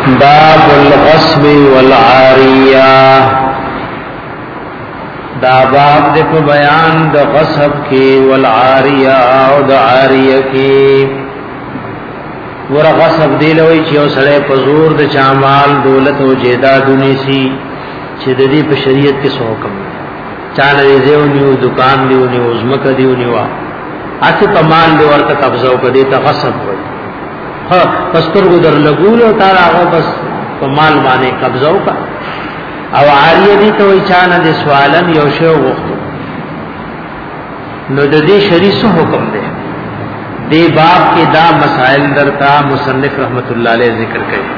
باب الغصب والعاریہ دا باب دے په بیان د غصب کی والعاریہ او د عاریہ کی ور غصب دی لوي چې اوسړه په زور د چامال دولت او جیدادونی سي چې د دې په شریعت کې څه حکم چاله دیو نیو دکان دیو نیو زمکه دیو نیو اته په مال دی ورته قبضه وکړي ته غصب وایي ها پسترګو در لګول او تعالی هغه بس په مال باندې قبضه وکړه او عاریه دي ته وی چانه د سوالن یو شی وغوښتو نو د دې شریعت حکم دی دی باب کې دا مسائل درتا مصنف رحمت الله علیه ذکر کړي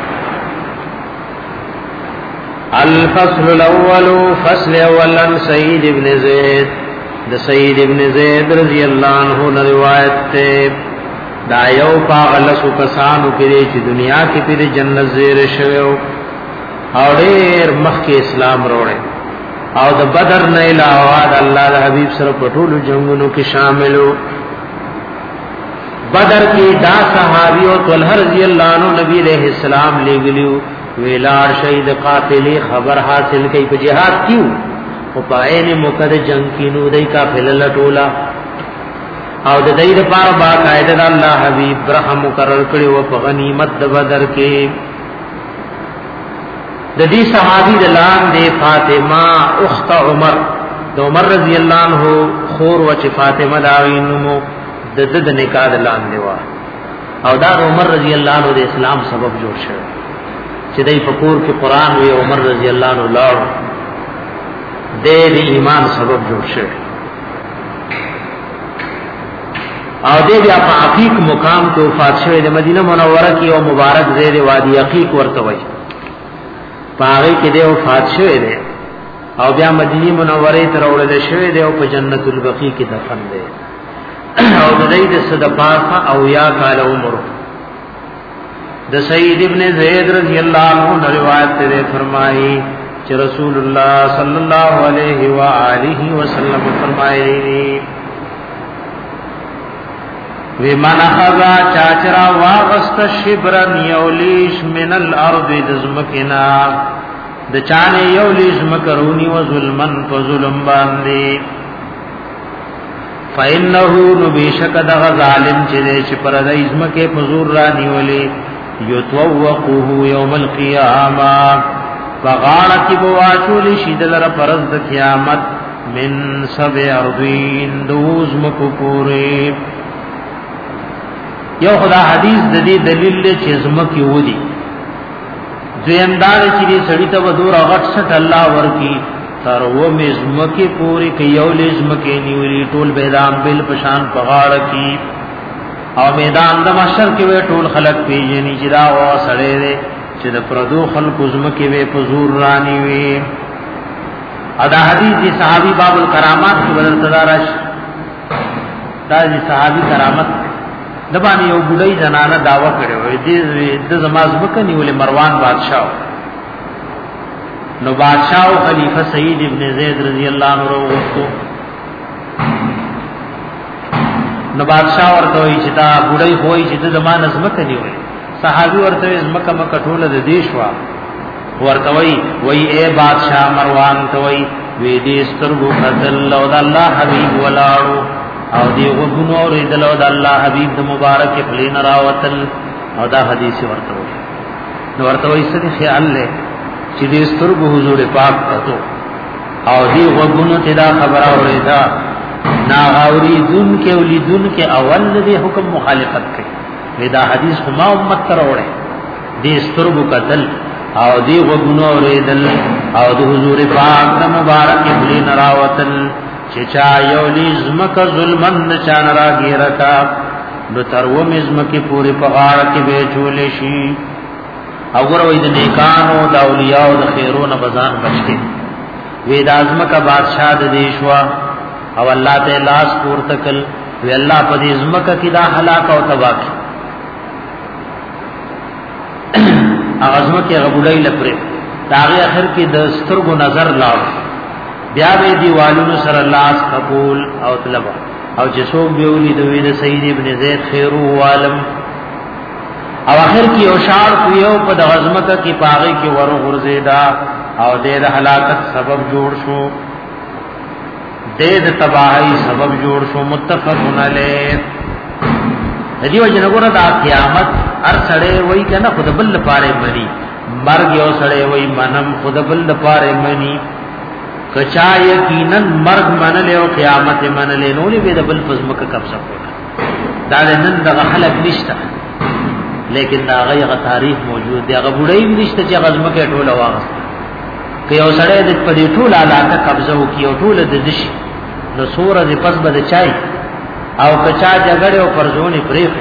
الفصل الاول فصل اولا سعید ابن زید د سعید ابن زید رضی الله عنه روایت ته دا یو پاغلسو کسانو کې چې دنیا کې په جنت زیر شوو او ډېر مخکې اسلام وروړي او د بدر نه علاوه د الله د حبيب سره په ټولو جنگونو کې شاملو بدر کې دا صحابي او طلحه رضی الله عنه نبی عليه السلام لګلیو ویلار شهید قاتل خبر حاصل کوي په jihad کیو او پاین مقد جنگ کینو دای کا فلل ټولا او د دې لپاره باقاعده د الله حبيب رحم مقرر کړي او په غنیمت د بدر کې د دې صحابي د لام د فاطمه اخت عمر د عمر رضی الله عنه خور و چې فاطمه دا وینمو د د نکاح د لام دیوا او دا عمر رضی الله عنه د اسلام سبب جوړ شو چې دای فقور کې قران وی عمر رضی الله عنه لاړ د ایمان سبب جوړ شو او دې بیا په عقیق مقام کې وفات شوه د مدینه منوره کې او مبارک زیر وادي عقیق ورته وای پاره کې دې وفات شوه دې او بیا مدینه منوره ته وړل شوه دې او په جنت البقیع کې دفن دې او د دې د صدقات او یا کال عمر د سید ابن زید رضی الله عنه روایت ته فرمایي چې رسول الله صلی الله علیه و آله وسلم فرمایي ومن خذا چاچرا واغست شبرن یولیش من الارض دزمکنا د چانه یولیش مکرونی و ظلمن فظلم باندې فإنه نبیشک دغ ظالم چې پر د ازمکه فزور را نیولې یتوقه یوم القیامه فغارت بواچول شیدل را پرز د قیامت من سبع ارضین دوز مکو پوره یو خدا حدیث د دې دلیل چې زمکه ودی زیندار چې دې سړی ته ودور غټ ست الله ورکی تر و مزمکه پوری کې یو لزمکه نیولی ټول بيدام بل پشان پغاړ کی او میدان د محشر کې وې ټول خلق پیجنې چې دا و سړی دې چې د پردو خلق زمکه وې پزور رانی وې ادا حدیث دي صحابي باب الکرامات کې بدل تدارش دا دي صحابي کرامت دبانی یو بډای زنانه داوا کړو دې د زماز بکنی ولې مروان بادشاہ نو بادشاہ او خلیفہ سعید ابن زید رضی الله عنه وروته نو بادشاہ ورته وی چې دا بډای وای چې د زمانه زمکنی ولې صحابي ورته زمکه مکه ټوله د دیش وا ورته وی اے بادشاہ مروان ته وی دې سترګو بدل او د الله حبیب ولاړو او دی وګونو اور دلو د الله حبیب د مبارک پلین راوتل او دا حدیث ورته نو ورته وایي څه خیال له چې دې سترګو حضور پاک ته او دی وګونو ته دا خبره اوریدا نا غوري دن کې ولیدن کې اول دې حکم مخالفت کوي دا حدیث ما امت تر وړه دې سترګو قتل او دی وګونو اوریدل او د حضور پاک د مبارک پلین راوتل چې چا یو لزمک ظلمن چان راګی رکا نو تر و مزمکه پوری پغاړه کې به چولې شي او ګروي د نیکانو د اولیاء او د خیرونو بزان بچي وې د ازمکه بادشاہ د دیشوا او الله ته لاس پور تکل وی الله په دې ازمکه کې دا هلاک او تباہ ازمکه غبړای لپاره دا اخر کې د سترګو نظر لاړ بیا به دیوالونو سره لاس قبول او طلب او چې څوک به ولي د وینې سید ابن زید خیرو عالم او اخر کی اوشار کیو په د غزمت کی پاغي کی ور غرزیدا او د هلاکت سبب جوړ شو د تباہی سبب جوړ شو متفقون علیه دیو جنګور دا قیامت ار سړی وای کنه خود بل پاره مری مرګ یو سړی وای منم خود بل پاره منی کچا یقینا مرګ منل او قیامت منل نو لري د بل پزمک قبضه کوله دا نن د خلق نشته لیکن دا غیغه تاریخ موجود دی هغه بډای نشته چې غزمکه ټوله واغست که یو سړی د پدې ټوله علاقه قبضه وکي او ټوله د دشي نو سوره د پس بد چای او کچا جګړه او پرزونی پریخي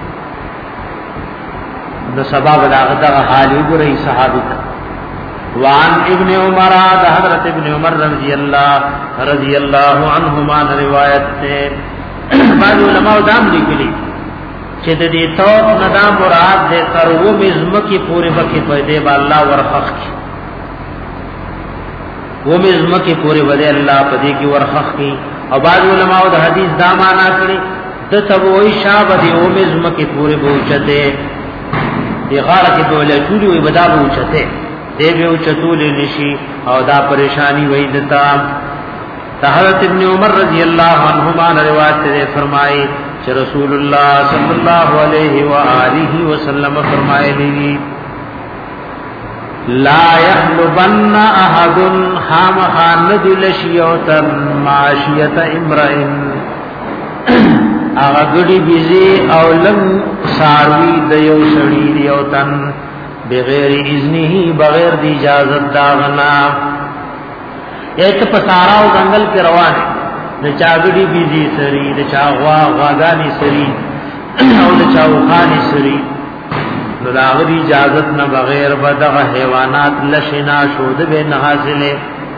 نو سبب دا حال وګورئ صحابه وعن ابن عمر حضرت ابن عمر رضی اللہ عنہما روایت سے بعض علماء دام لکلی چې د دې توپ ندام مراد دې تر و مزمکی پوره بکی پیدا با الله ورخخ کی و مزمکی پوره بده الله پدې کی ورخخ کی او بعض علماء د حدیث دا معنا کړي د تبوی شاب دې و مزمکی پوره بوچته دی غار کې بوله چوری وي بدا بوچته دې به چتول نشي او دا پریشانی وای دتا حضرت ابن عمر رضی اللہ عنہما روایت سے فرمائے کہ رسول اللہ صلی اللہ علیہ وآلہ وسلم فرمائے لی لا يحلبن احد حام خاند لشیوتا معاشیت امرئن اغا گڑی بیزی او لم ساروی دیو سڑی دیوتن بغیر اذنہی بغیر دی اجازت داغنا ایت پسارا او جنگل کې روان د چاګړي بيزي سري د چاغوا غاګاني سري او د چاوخاني سري نو لاغري اجازت نه بغیر بدغه حیوانات لشنا شود به نه حاصله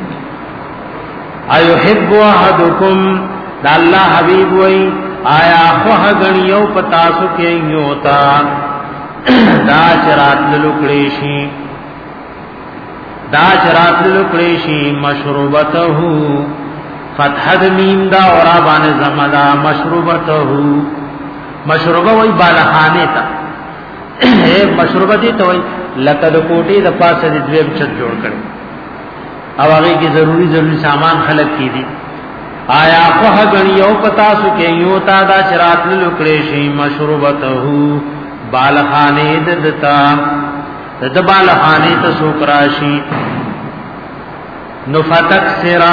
ايحب احدكم د الله حبيب وي آیا خو غنيو پتاسو کې یوتا دا چرات لکړي شي دا چرات لکړیشی مشروبته فتح د میم دا اورا باندې زمدا مشروبته مشروبه وای بالخانه تا مشروبه دي ته وای لکه د کوټي د پاسه د دویم چت جوړ کړي او هغه کی ضروری سامان خلق کی دي آیا خو غنیو پتا سو کې یو تا دا چرات لکړیشی مشروبته بالخانه دتا دبال خانی تا سوکراشی نو فتک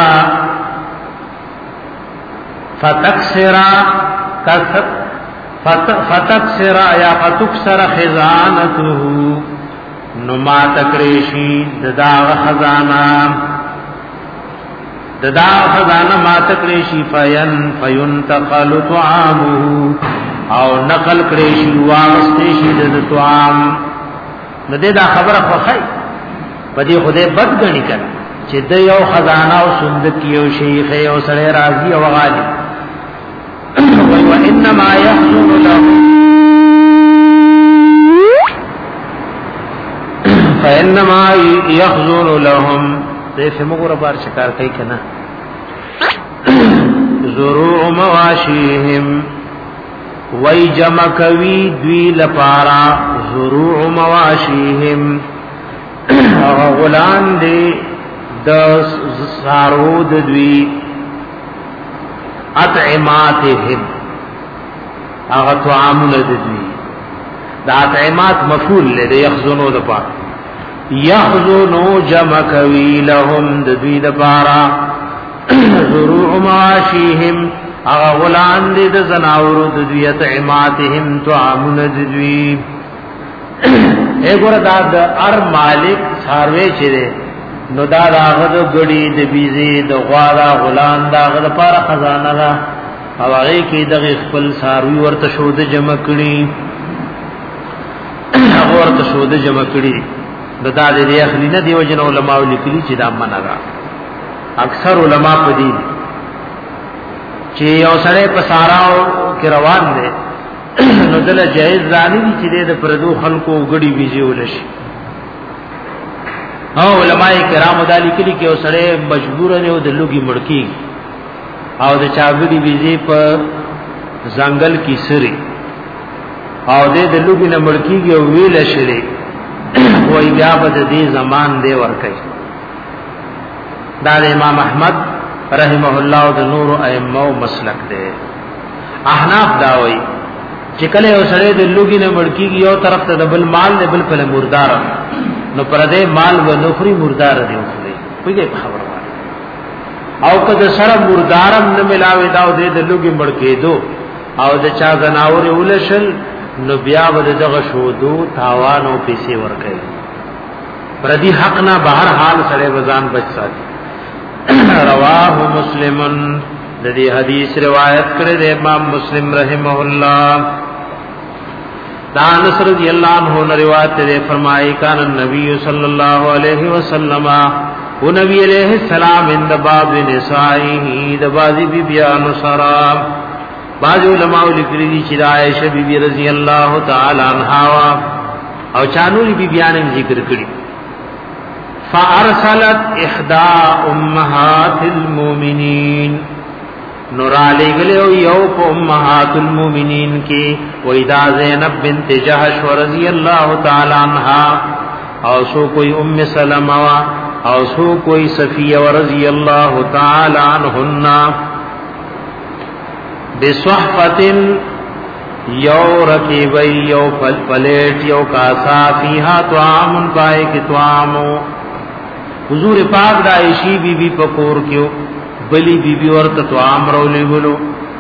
سرا یا فتک سر خزانتو نو ما تکریشی دداغ خزانا ما تکریشی فین تقل طعامو او نقل کریشی واغستیشی دد طعام نو دې دا خبره خوخی پدې خدای بد غنی کړ چې د یو خزانه او صندوق یو شیخ یو سره راضی او غالي وای و انما يحصل له فانما يحصل لهم دې فمغه بار شکار کوي کنه زروع مواشيهم وای جمع کوي دوی لپارا زروع مواشیهم غلان دی د سارود دوی اطعماتهم هغه طعامونه دوی دا اطعمات مفعول له یخزنو د پاره یخزنو جمع کوي لهم د دوی لپارا زروع مواشیهم اغا غلان دی د زناورو د دوی اطعماتهم طعامون د دوی اګور دا د ار مالک ساروي چره نو دا هغه د ګړي د بيزي د غواړه غلان دا هغه لپاره خزانه ده او هغه کې د خپل ساروي ورته شود جمع کړي هغه ورته شود جمع کړي دا د دې اخلي نه دی وجن علماء لیکلي چې دا منه ده اکثر علما په دې چې یو سره په ساراو کې روان دي نو دل جایز رانی دي چې د پردو خلکو غړي بيزي ولشي او علماء کرام دالی کلی کې یو سره مجبور نه د لوګي مړکی او د چاغړي بيزي په ځنګل کې سري او د لوګي نه مړکیږي او ویل شری وای بیا به دې زمان دی ور کوي دا امام احمد رحمه الله د نور ائمه مسلک دی احناف دا وای چې کله یو سړی د لوګي نه مړکیږي یو طرف ته د بل مال نه بل په مردار نو پر دې مال و نخري مردار دی وګي خبره او کده سره مردارم نه ملاوي دا د لوګي مړکېدو او د چا زناور ولشل نو بیا ود دغه شودو تاوان او پیسې ورکړي پر دې حق نه بهر حال سره وزن بچ ساتي رواه مسلمن د دې حدیث روایت کړی د امام مسلم رحمه الله دا انس رضی الله عنه روایت ده فرمایي کان النبي صلی الله علیه وسلم او نبی علیہ السلام اند باب نسائه د بازی بی بیان سرا بعض علماء لیکلي دي چې عائشہ بی بی رضی الله تعالی عنها او چانو بی بیان ذکر کړي فارسلت احدى امهات المؤمنین نور علی گلیو یو په امهات المؤمنین کې وېدا زینب بنت جحش رضی الله تعالی عنها او سو کوئی ام سلمہ او سو کوئی صفیہ رضی اللہ تعالی عنہن بصحفت یو رکیبی یو پلیٹ یو کاسا فیہا طعام پائے کی طعامو حضور پاک دائشی بی بی پکور کیو بلی بی بی ورت طعام رولی بلو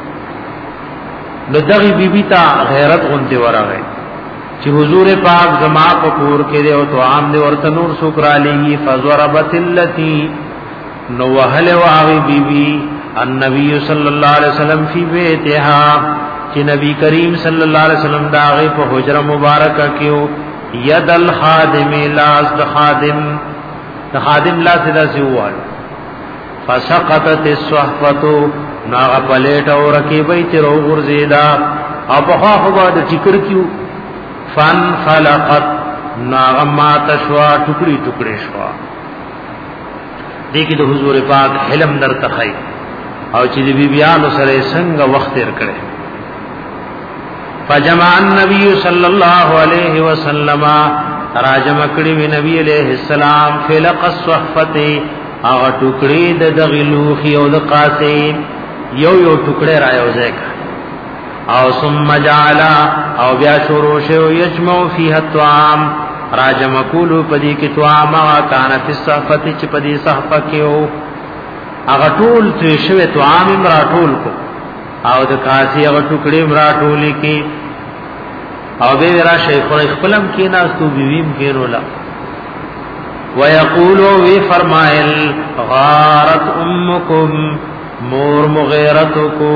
ندغی بی بی تا غیرت غنتی ورا گئی چې حضور پاک زما پکور کې دی او طعام دی ورته نور سوکرا لېږي فزربت اللتی نو وهل واغي بیبي النبي صلی الله علیه وسلم فی بیتها چې نبی کریم صلی الله علیه وسلم دا غي په حجره مبارکه کې ید الخادم لاس د خادم لا سدا سیوال فسقطت الصحفه ناغ پلیټ او رکیبې تر ورزیدا او په خو بعد ټیکر کیو فن خلقت ناغمات شوا ټوکړي ټوکړي شوا دګي د حضور پاک علم در تخای او چې بی بیان سره څنګه وخت تیر کړي فجمع النبي صلی الله علیه وسلم راجم کړي وی نبی علیہ السلام فلق الصحفه او ټوکړي د دغلوخي او د قاسم یو ټوکړي رايوځه او ثم جعل او بیا شروع شو یجمع فیها الطعام راجم کولو پدی کی طعام کان فی الصحفه چ پدی صحفه کیو هغه ټول ته شوی طعام مرا ټول کو او د کاسی هغه ټوکړي مرا ټول کی او به را شیخ خپلم کی ناستو بیویم کیرولا ويقول وی فرمایل غارت امکم مور مغیرتکو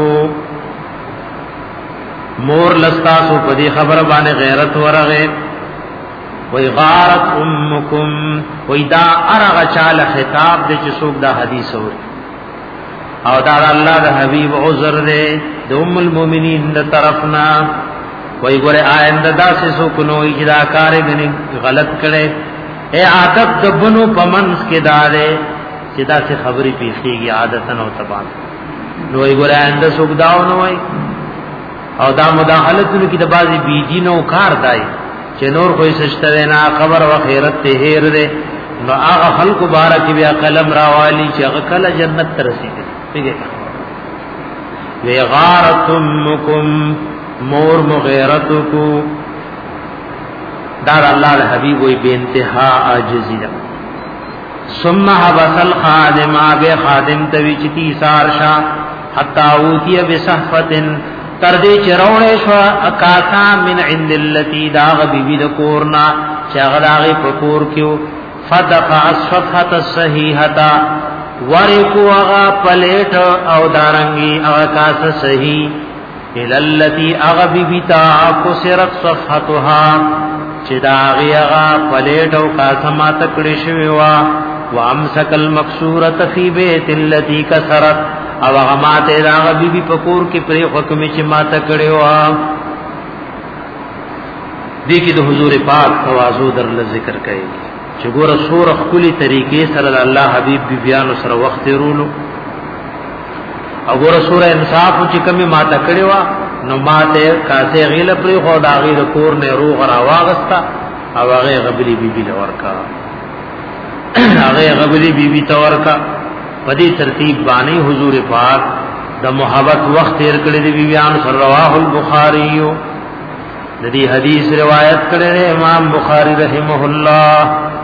مور لستاسو پدی خبر باندې غیرت ورغه وی غارت امکم وی دا ارغ چال خطاب دې چې څوک دا حدیث اور او دا الله د حبیب عذر دې د ام المؤمنین د طرفنا وی ګوره آینده دا څه څوک نو اجرا کار غني غلط کړي اے عادت د بنو پمنس کې دارې چې دا څه خبري پیښیږي عادتن او تبان نو وی ګوره آینده څوک داو نو وی او دا مداخلتونو کی د بازي بيدینو کار دای چې نور کوئی سشته نه خبر او خیرت ته هیر ده نو هغه خلق مبارک بیا قلم راوالی چې هغه کله جنت ته رسیدي پیګه وی غارتمکم مور مغیرتکو دار الله الحبیب وی بے انتها عاجزی ده ثم حبس الخادم به خادم توی چتی سارشا حتا اوتی بصحفتن تر دې چرونه شو اکاسا من عند التي داغ بیبی د کورنا چغلاغه پکور کیو فدفع الصفحه الصحيحه ورکو اغا پلیټ او دارنګي اکاس صحیح الى التي اغبی تا کسرت صفحتها چداغي اغا پلیټ او قاسمه تکړه شوی وا وامسك المكسوره في بيت التي كسرت او هغه ماته دا بی بی پکور کې پر حکم چې ماته کړو دي کې د حضور پاک تواضع در ذکر کوي چې ګوره سور خپل طریقې سره الله حبيب بی بیان سره وخت رولو او ګوره سوره انصاف چې کمی ماته کړو نو ماته کاسه غیله پر خو دا غیر کور نه روغ را واغستا او هغه غبلی بیبي لورکا هغه غبلی بیبي تورکا په دې ترتیب باندې حضور پاک د محبت وخت تیر کړی دی بیان سره رواه البخاری د دې حدیث روایت کړی امام بخاری رحمه الله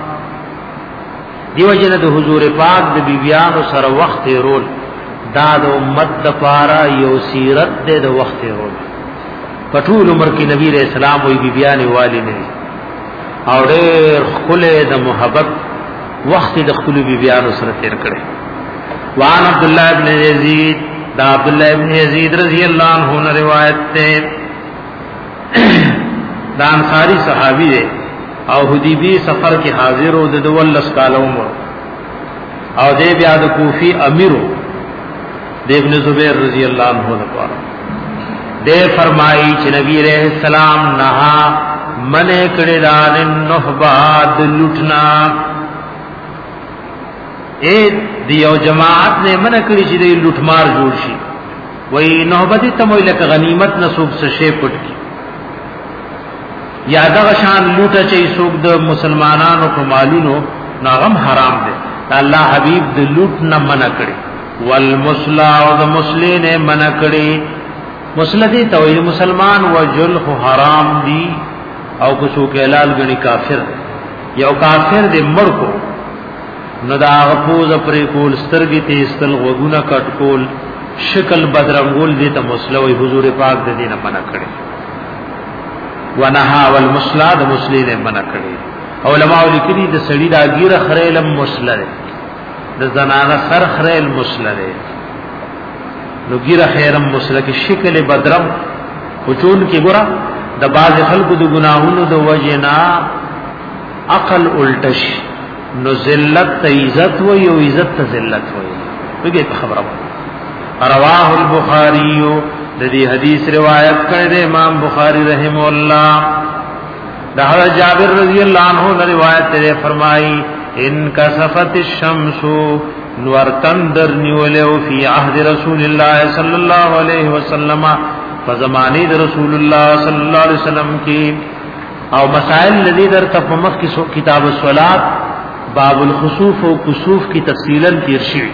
دیو جن د حضور پاک د بیبیان سره وخت تیرول دا د امت د پارا یو سیرت د وخت تیرول پټول عمر کې نبی رسول الله وی بیبیان والی نه او ډېر خله د محبت وخت د خپل بیبیان سره تیر کړی وان عبد الله ابن یزید دا عبد الله ابن یزید رضی الله عنه روایت ده دا انصاری صحابی ده او حدیبی سفر کې حاضر او د 12 کال عمر او دې بیا د کوفی امیرو د ابن زبیر رضی الله عنه لپاره دې فرمایي چې نبی رحم السلام نها منع کړي دان نهباد لټنا اے دیو جماعت نے منع کړي چې د لټمار جوړ شي وای نهبت ته مو لکه غنیمت نسوب څه شی پټ کی یا دا شان لوټه چې څوک د مسلمانانو په مالونو ناغم حرام دي الله حبیب د لوټ نه منع کړي والمسلا او د مسلین منع کړي مسلدی توحید مسلمان وجل حرام دي او کو څوک حلال غني کافر یو کافر دې مړ کو نو دا غفوز پرې کول سترګې ته استل وګونه کټ کول شکل بدرنګول دي ته مسلوي حضور پاک د دینه منع کړي ونها والمسلا د مسلین منع کړي علماء لیکلي د سړی دا ګیره خریلم مسلره د زنانه سر خریل مسلره نو ګیره خیرم مسله کې شکل بدرم خچون کې ګره د باز خلکو د ګناهونو د وجنا عقل الټش نو ذلت عزت و یو عزت ذلت و وګي په خبره رواه البخاری د دې حدیث روایت کړی امام بخاری رحم الله دا جابر رضی الله عنه روایت ته فرمایي ان کسفت الشمس نور تندر نیولو فی عهد رسول الله صلی الله علیه وسلم فزمانی د رسول الله صلی الله علیه وسلم کی او مسائل الذی در تفمخ کی کتاب الصلات باب الخسوف و کسوف کی تفصیلا تیر شوی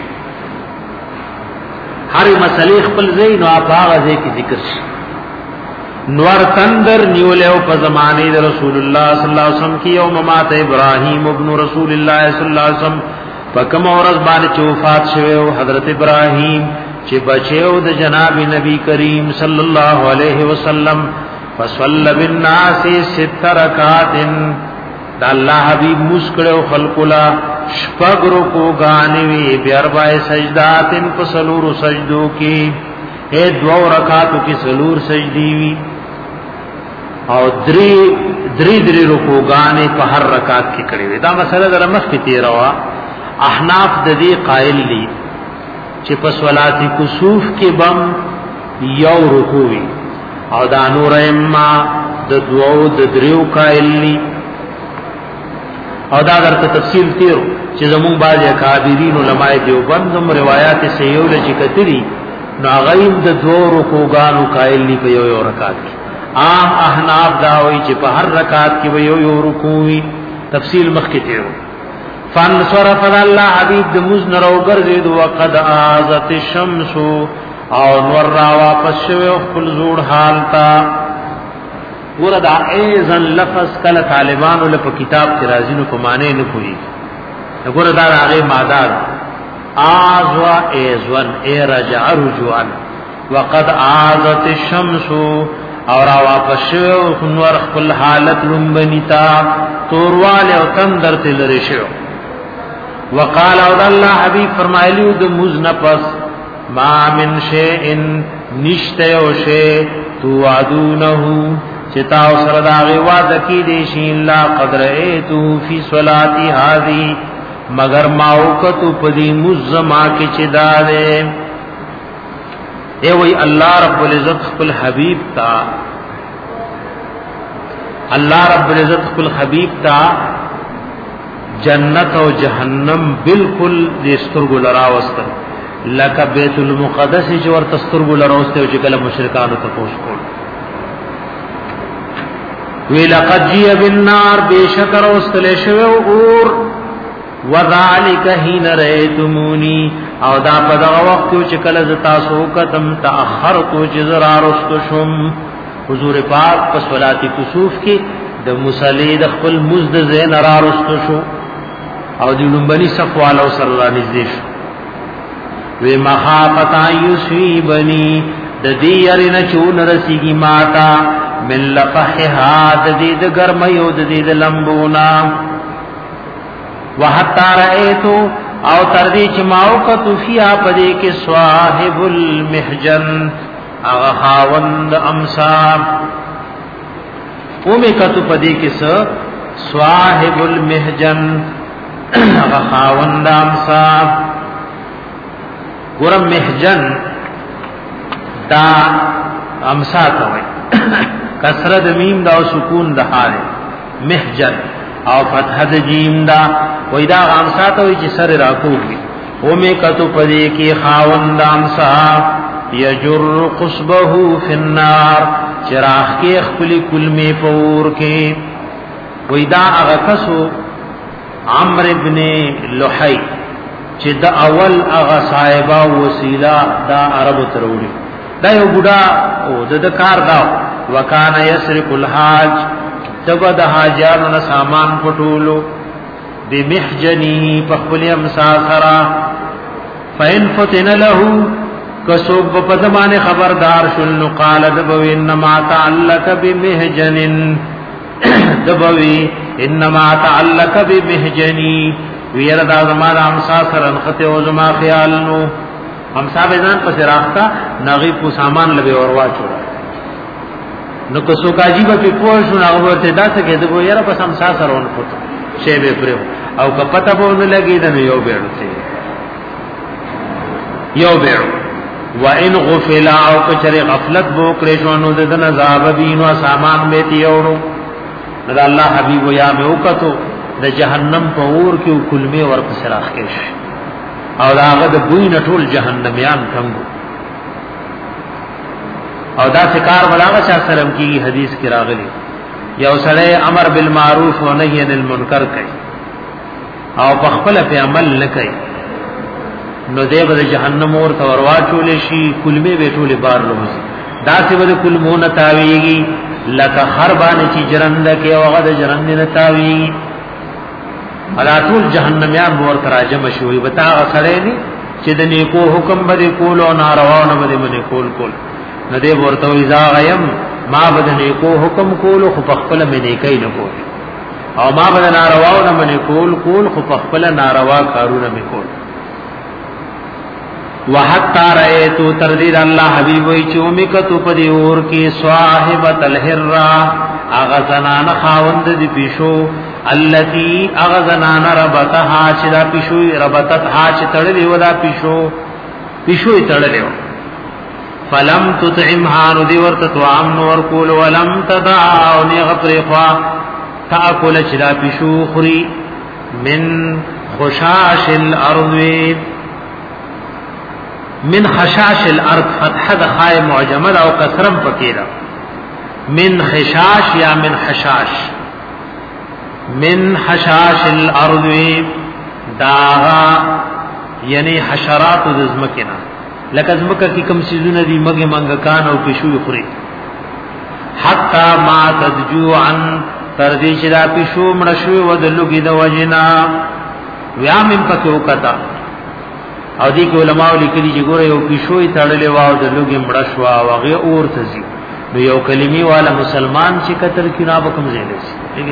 ہر مسئلے خپل زین او هغه ځای کی ذکر شي نور تندر نیولو په زمانه د رسول الله صلی الله علیه وسلم کی یوم مات ابراهیم ابن رسول الله صلی الله علیه وسلم پکم اورز باندې وفات شوه حضرت ابراهیم چې بچو د جناب نبی کریم صلی الله علیه وسلم فصلی بالناس 6 رکعات دا الله حبیب مسکړو خلقلا شپګرو کو غانوی بیاربای سجدات ان پسلور سجدو کی اے دو رکعاتو کی سلور سجدی وی او دری رکو غانے په هر رکعت کې کړي وی دا مسله در مخ کې تیروا احناف د دې قائل دي چې په صلات کسوف کې بم یو رکوع وی او دا نور ائمه د دوو د دریو قائل دي او دا درته تفصیل تیرو چې زمون باز اکابرین علماء دیوبند هم روایت سیول چې کتلی نو غیم د دوه رکوعانو قائل لی په یو رکعت کې عام احناف دا وایي چې په هر رکعت کې به یو رکوع تفصیل مخ کې تیرو فن صرف الله حبیب د مزنر او ګرځید وقد اعزت الشمس او نور را واپس شوی خپل زوړ حال تا وردا ایزن لفظ کله طالبانو له کتاب کې راځي نو په معنی نه پوي وردا هغه ماده اعزوا ایزن ای رجع رجوعا وقد اعزت الشمس اور واپس شو نور خپل حالت لومبنیتا تورواله او تندر تلری شو وقال او الله حبیب فرمایلیو د مزنفس ما من شیء نشته او شی تو وعدونه چتا او سره دا غي وعده کی دي شي الله قدر ایتو فی صلاتی هذه مگر ما وکتو پدی مزما کی چدا دے اے وی اللہ رب العزت خپل حبیب تا اللہ رب العزت خپل حبیب تا جنت او جہنم بالکل دسترګو لراوستل لک بیت المقدس چې ورته سترګو لروسته او چې کله مشرکانو ته پوښ کول وی لقد جی بالنار بشکر واستل شو اور وذالک حين رایتمونی او دا په دغه وخت چې کله ز تاسو کتم تاخرت چې زرا رست شم حضور پاک په صلات کسوف کې د مصلی د خپل مزد زین را رست شو او د لومبني صف والو صلی الله علیه وسلم وی مخافت یوسفی بنی د دې یارینه چون رسیږي ماتا من لفحها د دې د ګرمۍ او د دې د لمبونا وحتا رایتو او تر دې چې ماو کتو فیا پدې کې صاحب المحجن اغه خاوند امصاب او می کتو پدې کې صاحب المحجن اغه خاوند امصاب ګورم محجن دا امصاب وای کسره د میم دا او سکون د حال محجن او فتح د جیم دا وای دا امصاب وای چې سر راکوږي او می کتو پدې کې خاوند امصاب یجر قصبه فی النار چراغ کې خپل کلمې پور کې وای دا هغه کسو عمرو ابن لحی چې دا اول هغه صاحبہ وسیله دا عربو تروړي دا یو بوډا او د کار دا وکانه یسرق الحاج دغه د حاجانو نه سامان پټولو بمحجنه پخپل امساسرا فین فتن له کسوب په دمانه خبردار شل قال دبوی انما تعلق بمحجن دبوی انما تعلق بمحجنی ویر دا زمان امساسرا خطه او زما خیال نو امسا بزان پس راختا نغی پو سامان لبی وروا چورا نو کسو کاجی با پی پوشو ناغو ورته دا سکے دبو یرا پس امسا سرون پتو شیبه پریو او که پتا پون لگی دنو یو بیڑو تی یو بیڑو وَإِنْ غُفِلَ او کچر غفلت بو کرشوانو ددن عذاب بینو سامان بیتی یوڑو ندا اللہ حبیب یا میں اوکتو دا جہنم پا اور کیو کلمی ورپس راخیش او دا آغا دا بوئی نطول جہنمیان کنگو او دا سکار بلاغا چا سلم کی حدیث کی راغلی یو سڑے امر بالمعروف و نهی عن المنکر کئی او پخپل پہ عمل نکئی نو دے بد جہنم اور توروا چولے شی کلمے بیٹھولے بار لوزی دا سی بد کلمون تاویگی لکا خربان چی جرند کے وغد جرند نتاویگی الا ټول جهنميان ور تراجم شوی بتا غسړې ني چې د نیکو حکم بده کول او ناروا نه بده منی کول نه دې ورته اذا غیم ما بده نیکو حکم کول خو خپل منی کوي نه کول او ما بده ناروا نه منی کول خو خپل ناروا کارونه می کول وحتا رایتو تردید الله حبیب وی چومکتو پدی اور کی صاحبت الحرا اغزنان خاوند دی پیشو التی اغزنان ربطها چی دا پیشوی ربطتها چی تڑلی و دا پیشوی تڑلی و فلم تطعمها ندی ورتتو عمن ورکول ولم تدعاو نیغت رخوا تاکل چی دا پیشو خری من خشاش الارضوید من خشاش الارض فتح د خای معجمه او کسرم فقیرا من خشاش یا من حشاش من حشاش الارض داغا یعنی حشرات د زمکنا لکه زمکه کی کم سيزونه دي مګه منګکان او پښوی خوري حتا ما تجوعا تر دې چې دا پښو مړشوي ودلږي د وجنا ویامم پکې وکتا او دې کې علماء لیکلي چې ګوره یو پښوی تړلې واو د لږه مړشوا واغه اور تزي نو یو کلمي والا مسلمان چې قتل کنا به کوم ځای لسی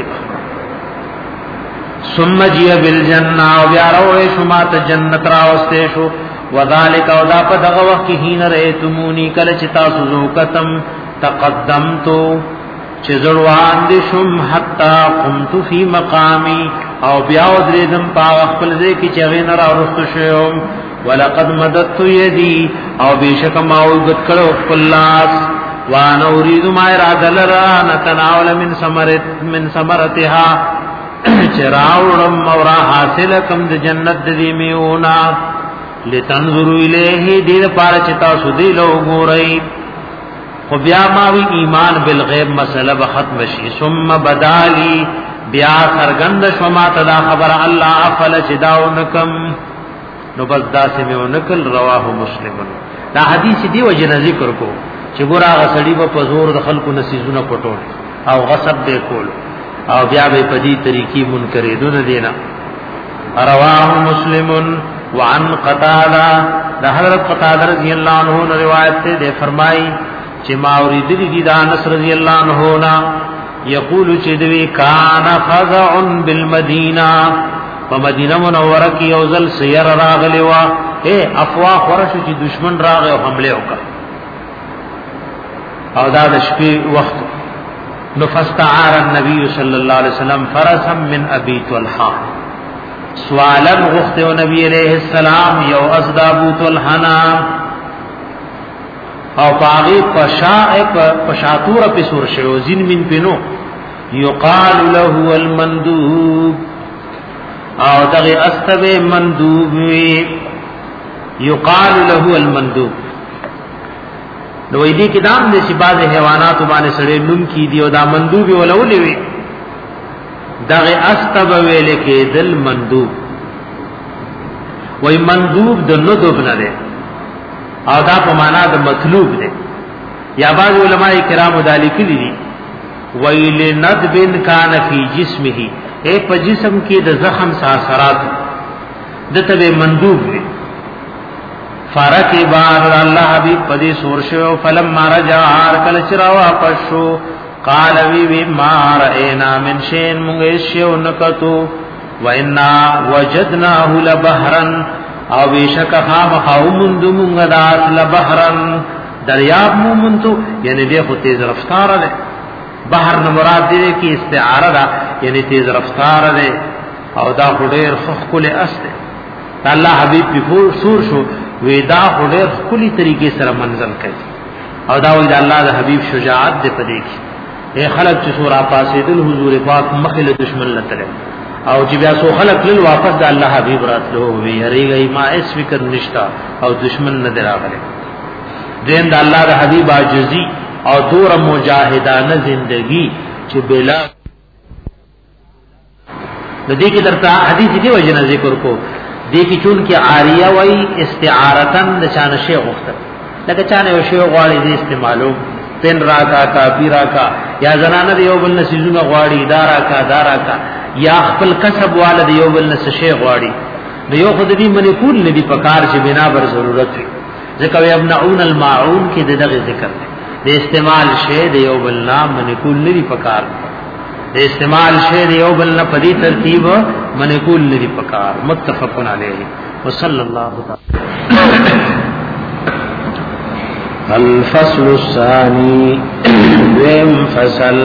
ثم جی بالجنه او بیا راوې شما ته جنت راوسته شو وذالک او دا په دغه وخت هین رئتمونی کله چې تاسو زو کتم تقدمتو چې زړوان دي شم حتا قمت فی مقامی او بیا درېدم په خپل ځای کې چې غین را ورستو شوم ولقد مددت یدی او بشک ما وګت کړو خپل لاس وانا اريد ما اراده لرا نتناول من ثمرتها چراوړم اور حاصل کم د جنت دی میونا لتنظروا الیه دیر پار چتا سودی لو ګورئ خو بیا ما وی ایمان بالغیب مسله به ختم شي ثم بدالی بیا سرګند شوما تدا خبر الله افل چداونکم نو بس داسې میو نکل رواه مسلم دا حدیث دی وجه ذکر کو چې ګور هغه سړی په زور د خلکو نسیزونه پټول او غصب به کول او بیا به په دې طریقې منکرې دون دینا رواه مسلم وعن قتاده د حضرت قتاده رضی الله عنه روایت ده فرمایي چې ما اوریدلی دي د انس رضی الله عنه نا یقول چې دوی کان فزع بالمدینه په مدینه منوره کې یو ځل سیر راغلی وا اے افوا خورشو چې دشمن راغی او حمله وکړ او دا د شپې وخت نفستعار النبي صلی الله علیه وسلم فرسا من ابي طلحه سوالا غخت نبی علیہ السلام یو ازدابو طلحنا او پاغی پشاتور پی سور شو زین من پینو یقال له المندوب او دغی استب مندوب یقال له المندوب نو ایدی کدام دیسی باز حیوانات بانے سڑے نم کی دی او دا مندوب ولولی وی دغی استب ویلے کے دل مندوب وی مندوب د ندب نده او دا په معنا د مطلوب ده یا بعض علماء کرام دالی کلی دي ویل ندب کان فی جسمه اے په جسم کې د زخم ساسرات دته مندوب وي فارق بار الله حبیب پدې سورشو فلم رجع ارکل چرا واپس شو قال وی ما راینا من شین موږ شیو نکتو وإنا وجدناه لبحرا او بیشک خام خاومند مونږه داس لبحرن دریاب مومنتو یعنی دی خو تیز رفتار ده بحر نه مراد دی کی استعاره ده یعنی تیز رفتار ده او دا خډیر خخل استه الله حبیب په سور شو ودا خډیر خولي طریقې سره منزل کوي او دا وی د الله د حبیب شجاعت ده پدې کې اے خلق چې سورا پاسې د حضور پاک مخله دشمن لته او چې بیا سو خلق لل واپس د الله حبيب راتلو وی هرېږي ما اس فکر نشتا او دشمن نه دراغله دین د الله د حبيب عاجزي او دور مجاهدانه زندگی چې بلا د دې کې درته حدیث دی وجنه ذکر کو دې کې چون کې عاریه وای استعارتن د شان شی وخت لکه چانه یو شی غواړي دې استعمالو تن راکا کافی راکا یا زنانه یو بل نسیزونه غواړي دارا کا یا خپل کسب والد یو بل نس شی غواړي نو یو خود دې منی کول ندی پکار چې بنا بر ضرورت وي ځکه یمنعون الماعون کې دغه ذکر دی د استعمال شی د یو بل نام منی کول ندی پکار د استعمال شی د یو بل نه پدی ترتیب منی کول ندی پکار متفقن علیه وصلی الله تعالی الفصل الثاني ویم فصل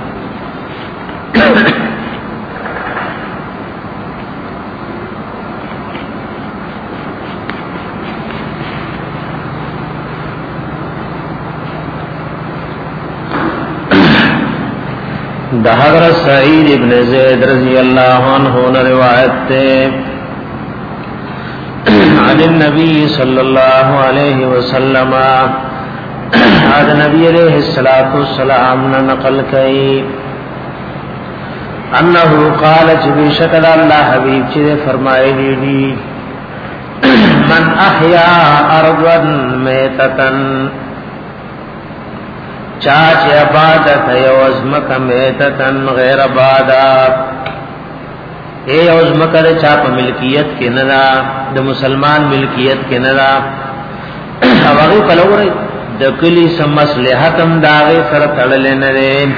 دا حضرت سعید ابن زید رضی اللہ عنہ روایت عن النبي صلى الله عليه وسلم عن نبی علیہ الصلوۃ والسلام نقل کئی انه قال جبی شکل اللہ حبیب چه فرمائے دی من احیا ارضا میتتا چاچ عبادت یوزمک میتتا غیر عبادت اے یوزمک دے چاپ ملکیت کے ندا د مسلمان ملکیت کے ندا اوغی کلوری د کلی سم مصلحتم داغه سره تړلې نه ده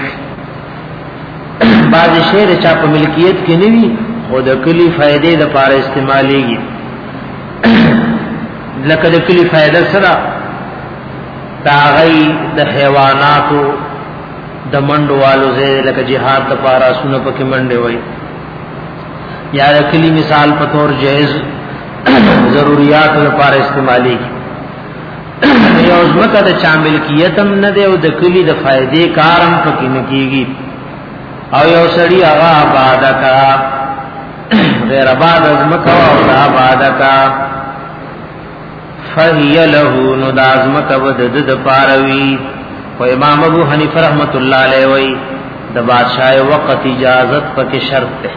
بعض شعر چاپ ملکیت کې نه وي خو د کلی فائدې د پاره استعمالېږي لکه د کلی فائدہ سره داغی د حیواناتو د منډو والو زه لکه jihad د پاره سونه پکې منډه وای یا د کلی مثال په تور جایز ضرورت لپاره استعمالي یو ځمکه د چا ملکیتم نه دی او د کلی د فائدې کارم پکې نه کیږي او یو سړی هغه عبادت غیر عبادت ځمکه او عبادت فهي له ندازمک ودد پاروی. و امام ابو حنیفه رحمت الله علیه وی د بادشاہ وقت اجازت پکې شرط ده.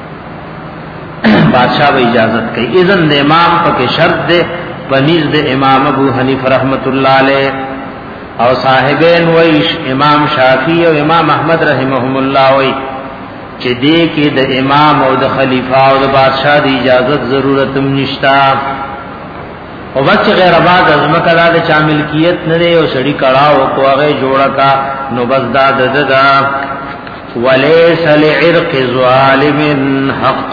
بادشاہ به اجازت کوي، اذن د امام پکې شرط ده بنیز د امام ابو حنیفه رحمت الله علیه او صاحبین ویش امام شافعی او امام احمد رحمهم الله وی چې دې کې د امام او د خلیفہ او د بادشاہ د اجازت ضرورت نشتا. او بچ غیر آباد ازمکه دا د چا ملکیت نه دی او سړی کړهو کوغه جوړه کا نو بس دا ددا وليس لعرق ظالم حق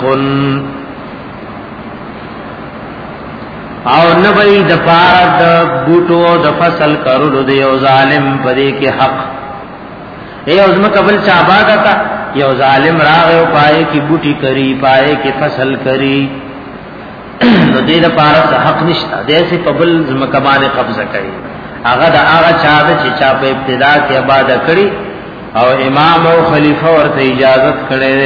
او نبی د پاره د بوټو د فصل کولو دی او ظالم پدې کې حق ای ازمکه بل چا آباد تا یو ظالم راغ او پائے کی بوټي کری پائے کی فصل کری نو دې د پاره حق نشته دې سي په بل زمکمانه قبضه کوي. هغه د هغه چا د چې چا په ابتدا کې آباد کړي او امام او خلیفہ ورته اجازت کړي.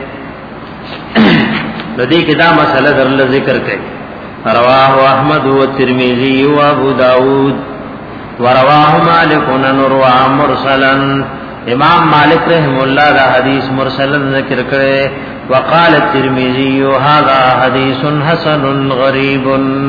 نو دې کې دا مسله درل ذکر کړي. رواه احمد و ترمذی و ابو داود ورواه مالک نروى مرسلا. امام مالک رحم الله دا حدیث مرسلا ذکر کړي. وقال الترمذي هذا حديث حسن غريب.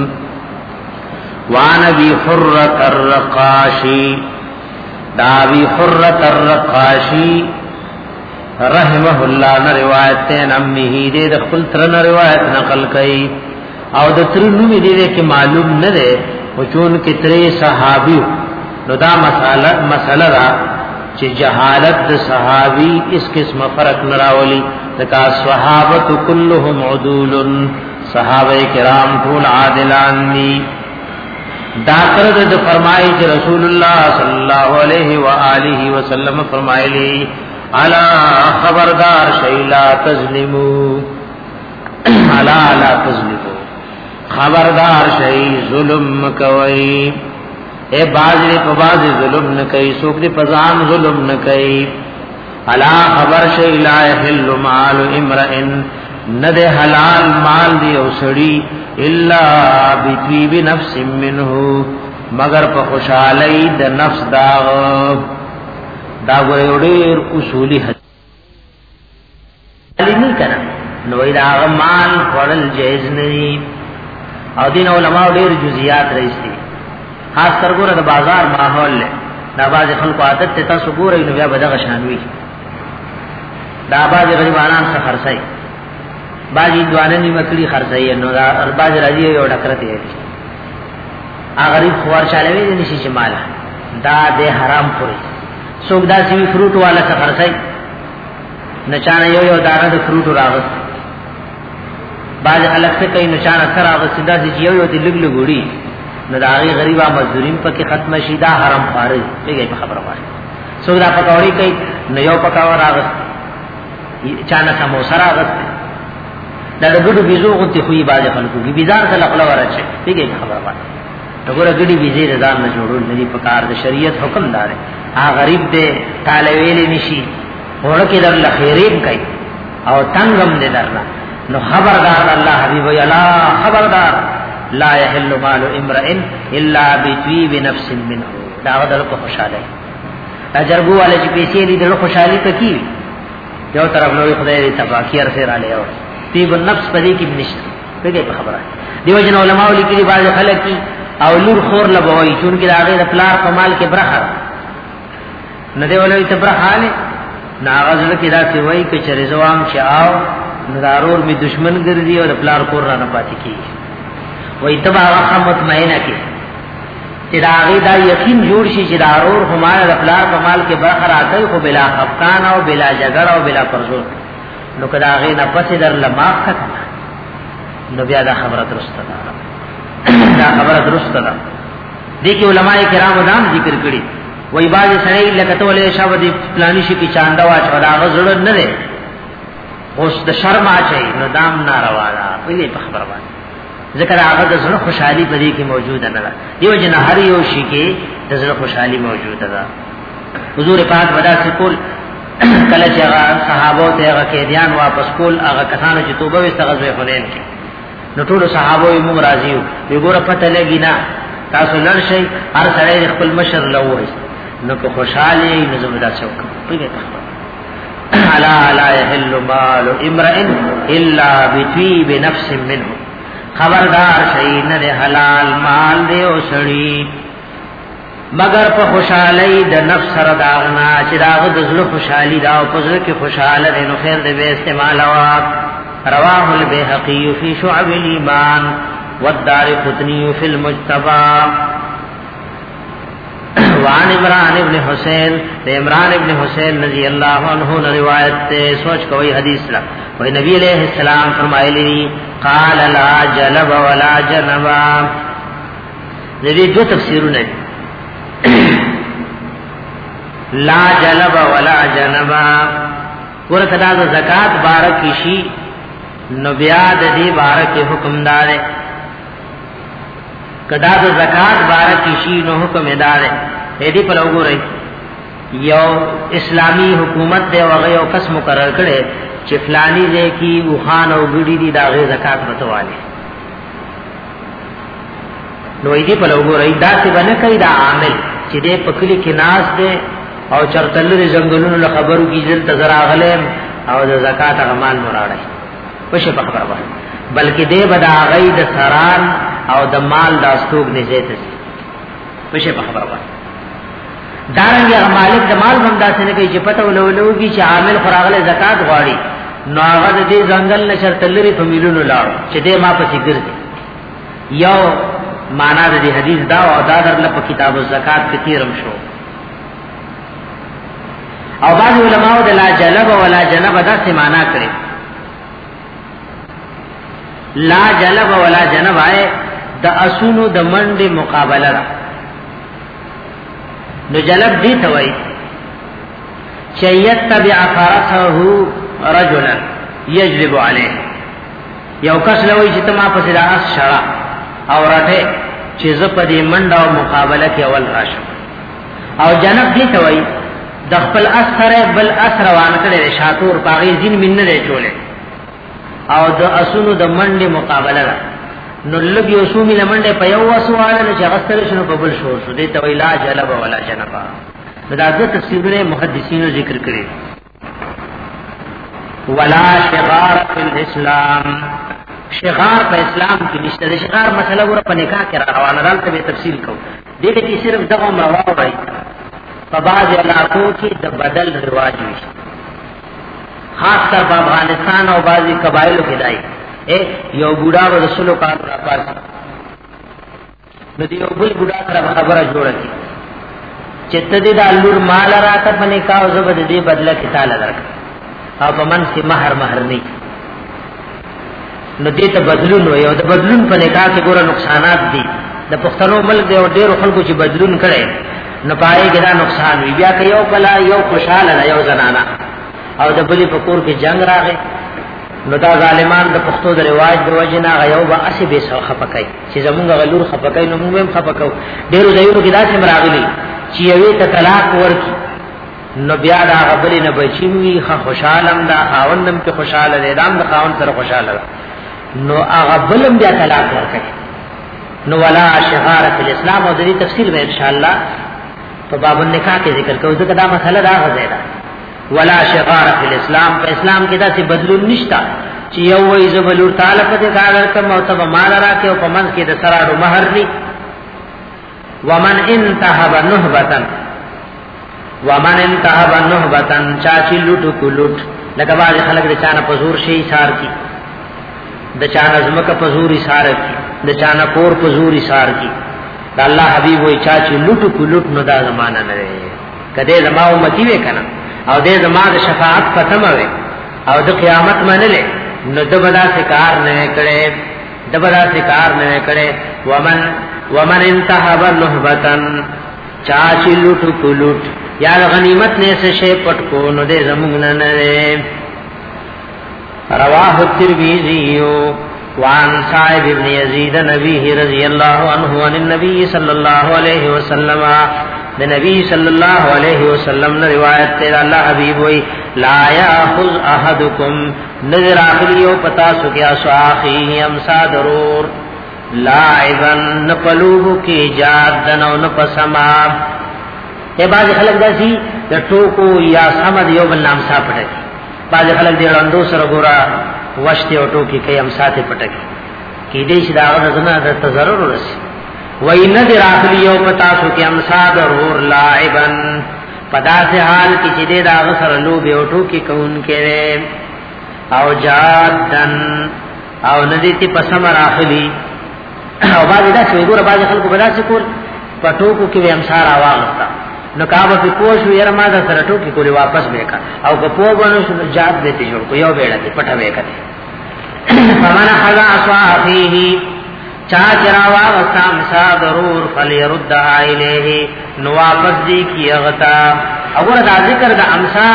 وعن ابي حرة الرقاشي دا ابي حرة الرقاشي رحمه الله نے روایت تن امه دې د خپل تر روایت نقل کړي او د تر نوم دې کې معلوم نه ده او چون کې ترې صحابي نو دا مساله را چې جهالت د صحابي اس قسم فرق نراولي لکه صحابه كلهم عدول صحابه کرام ټول عادلان دي. دا کړه د فرمایي چې رسول الله صلی الله علیه و آله وسلم فرمایلی الا خبردار شیلا تظلمو الا لا تظلمو خبردار شی ظلم کوي. اے باز په باز ظلم نه کوي، څوک دې په ځان ظلم نه کوي. الا خبر شی لا یحل مال امرئ ند حلال مال دی او سړی الا بطیب نفس منه مگر په خوشالۍ د نفس دا ګورې اصولي حل نه کړه نو دا مال خورل جایز نه دي. او دین علماء ډېر جزئیات راځي، خاص کر ګوره د بازار ماحول له دا باز خلکو عادت ته تاسو ګورئ نو بیا بدغه شانوي. دا باز غریبانان څخه خرڅای باجی دوانه نیمه کړي خرڅای نو دا باز راځي یو ډکرته دی غریب خوار چاله وی نشي چې مال دا د حرام پوري څوک دا سی فروټ والا څخه خرڅای نچانه یو دانه د فروټ راغست باز الګ څه کوي نچانه سره راغست دا چې یو د لګ لګوړي نو دا غریبا مزدورین پکې ختم شي دا حرام خارج پیږي په خبره وایي. څوک دا پکوړی کوي نو یو پکاور راغست چانه سموسه راغست دا ګډو بيزو غوتی خوې باز خلکو کی بازار ته خپل ورچه پیږي خبره وایي. وګوره ګډي بيزي رضا نه جوړول نه دي پکار د شریعت حکم دار غریب دې تاله ویلې نشي ورکه در لخيریم کوي او تنگم دې درنا نو خبردار الله حبيب الله خبردار لا يحل مال امرئ الا بطيب نفس منه دا ودل کو خوشاله تجربه والے چې پیسې دې د خوشحالي تکي یو طرف نو خدای دې تباکیر سره علی او طيب النفس پدې کې نشته دغه خبره دیو جن علماء لیکلي باز خلک کی او لور خور لبوي چون کې هغه د پلار کمال کې برخه نه دی ولې ته برخاله ناغزل کې دا سی وای چې رضوام شاو نارور می دشمن ګرځي او د پلار کور را نه پاتې کی وای تبا واخه مطمئنه کې چې دا هغه دا یقین جوړ شي چې دارور هماره د پلار کمال کې برخه راځي خو بلا خفقان او بلا جګړه او بلا پرزور نو کدا هغه نه پسې در لماق کړه نو بیا دا خبره درسته ده دا خبره درسته ده. دي کې علماء کرام دام ذکر کړي وای باز سړی لکه ته ولې شابه پلاني شي کې چاندا واچ ولا غزړ نه ده اوس د شرم اچي نو دام ناروا ده په دې خبره باندې ذکر هغه د زړه خوشحالي په دې کې موجود نه ده. دیو جن هر یو شي کې د زړه خوشحالي موجود ده. حضور پاک ودا سکول کله چې صحابه ته هغه کېدیان واپس کول هغه کسانو چې توبه واستغفر حنین کې نو ټول صحابه یې موږ راضیو وګوره پته لګی نه تاسو لړ شي هر سړی خپل مشر لوي نو که خوشاله نو زموږ څوک پیږي الا لا يحل مال امرئ الا بطيب نفس منه خبردار شي نه حلال مال دی او سړی مگر په خوشالۍ د نفس سره داغنا چې داغه د زړه خوشحالي دا او په زړه کې خوشاله دی نو خیر دې به استعمال وا رواه البيهقي في شعب الايمان والدارقطني في المجتبى وعن عمران ابن حسین رضی اللہ عنہ نے روایت سے سوچ کوئی حدیث لا وہ نبی علیہ السلام فرمائے لی قال لا جلب ولا جنب یہ دو تفسیروں نے لا جلب ولا جنب ورکدا زکات بارک شی نو بیا د دې بارک حکم دار کدا د زکات بارک شی نو حکم دار دې په لوګورې یو اسلامی حکومت دی او یو کس مقرر کړي چې فلانی دې کی وخان او ګډي دي داغه زکات وتواله نو دې په لوګورې دا څه باندې کوي دا عامل چې دې پکلی کې ناس دې او چرتلې جنگلونو خبرو کې ځل تزرا غلم او د زکات غمان مراړي پښه په خبره وای بلکې دې بدا غي د سران او د مال د استوګ نزيت پښه په خبره وای دارنګه مالک د مال بندا څنګه کوي چې پته ولولوږي چې عامل خراغله زکات غواړي نو هغه دې ځنګل نشر تلری په میلونو لاړ چې دې ما پسې ګرځي یو معنا د دې حدیث دا او دا درل په کتاب الزکات کې تیرم شو او بعض علماء د لا جلب ولا جنب دا څه معنا کړي لا جلب ولا جنب آئے دا اسونو د منډي مقابله را نو جلب دی توي چیت تبع فرسه رجلا یجلب علیه یو کس لوي چې تما پسې راس شړا او راټه چې ز په دې منډه او مقابله کې اول راشم او جنب دی توي د خپل اثر بل اثر روان کړي شاتور باغی دین مننه دی چولې او د اسونو د منډي مقابله را نو لګي اسومي لمنډه په یو وسواله چې غستل شنو په بل شو دې ته ویلا جلب ولا جنبا دا د تفسیرونه محدثینو ذکر کړي ولا شغار فی الاسلام شغار په اسلام کې نشته د شغار مسله ور په نکاح کې روانه راځي ته تفصیل کو دې کې صرف دغه مروا وایي په بعض علاقو کې د بدل رواج وي خاص کر په افغانستان او بعضی قبایلو کې دای یو بوډا و رسولو کار را پاس نو دی یو بل بوډا سره خبره جوړه کی چې ته دې د لور مال راکړه باندې کا او زبد دې بدله کې تعالی درک او په من کې مہر نه نو دې ته بدلون و یو د بدلون په نکاح کې ګوره نقصانات دي د پښتنو ملک دی او ډېر خلکو چې بدلون کړي نو پای کې دا نقصان وی بیا که یو بلا یو خوشاله یو زنانا او د بلی په کور کې جنگ راغی نو دا ظالمان د پښتو د رواج د وجنا غيو با اسی به سو خپکای چې زمونږ غلور خپکای نو موږ هم خپکاو ډیرو ځایونو کې دا سم راغلي چې یوې ته طلاق ورکی نو بیا دا غبلې نه بچی وی خوشالم دا خاوندم کې خوشاله دی دام د خاوند سره خوشاله نو هغه بلم بیا طلاق ورکړي نو ولا شغار فی الاسلام او د دې تفصیل به ان شاء الله په باب النکاح کې ذکر کوو ځکه دا مسله دا غزیدا ولا شغار فی الاسلام په اسلام کې دا څه بدلون نشتا چې یو وې زبلور تعالی په دې کار کوم او تب مال راکې او په من کې د سرارو مہر ني ومن انتهب نهبتن چاچی لوټ کو لوټ لکه باز خلک د چانه پزور شي سار کی د چانه زمکه پزوري سار کی د چانه کور پزوري سار کی د الله حبيب وې چاچی لوټ کو لوټ نو دا زمانہ نه کده زما امتی وې کنه او دې زما د شفاعت ختم وي او د قیامت منلې نو د بدا کار نه کړي ومن انتهب نهبتن چاچی لوټ کو لوټ یا غنیمت نے سے شے پټ کو نو دې زمونږ نه رواه الترمذی وعن صاحب ابن يزيد نبيه رضي الله عنه عن النبي صلى الله عليه وسلم د نبی صلی الله علیه وسلم نے روایت تے اللہ حبیب وی لا یاخذ احدکم نظر اخلیو پتا سو کیا سواخی امسا ضرور لاعبا نقلوب کی جادن او نپسما اے باز خلق داسی د ټوکو یا سمد یو بل نام صاحب پټي باز خلق دې لاندو سره ګورا وشته او ټوکی کوي هم ساتي پټي کې دې چې دا غزنه د تضرر ورسي وای نذر اخلی یو پتا سو کې امسا ضرور لاعبا پدا سے حال کی چې دې دا سره لو به او ټوکی کون کې او جادن او ندی تی پسم راخلی او باز دا چې ګوره باز خلکو بلا چې کول پټوکو کې امسار आवाज نو کعبه په پوښ ویره ما دا سره ټوکی کولی واپس وکا او په پو باندې شو جات دته جوړ کو یو بیړه ته پټه وکړه فمن خذا اصحابه چا چراوا وسام سا ضرور فليرد الیه نو واپس دی کیغتا وګوره دا ذکر د امسا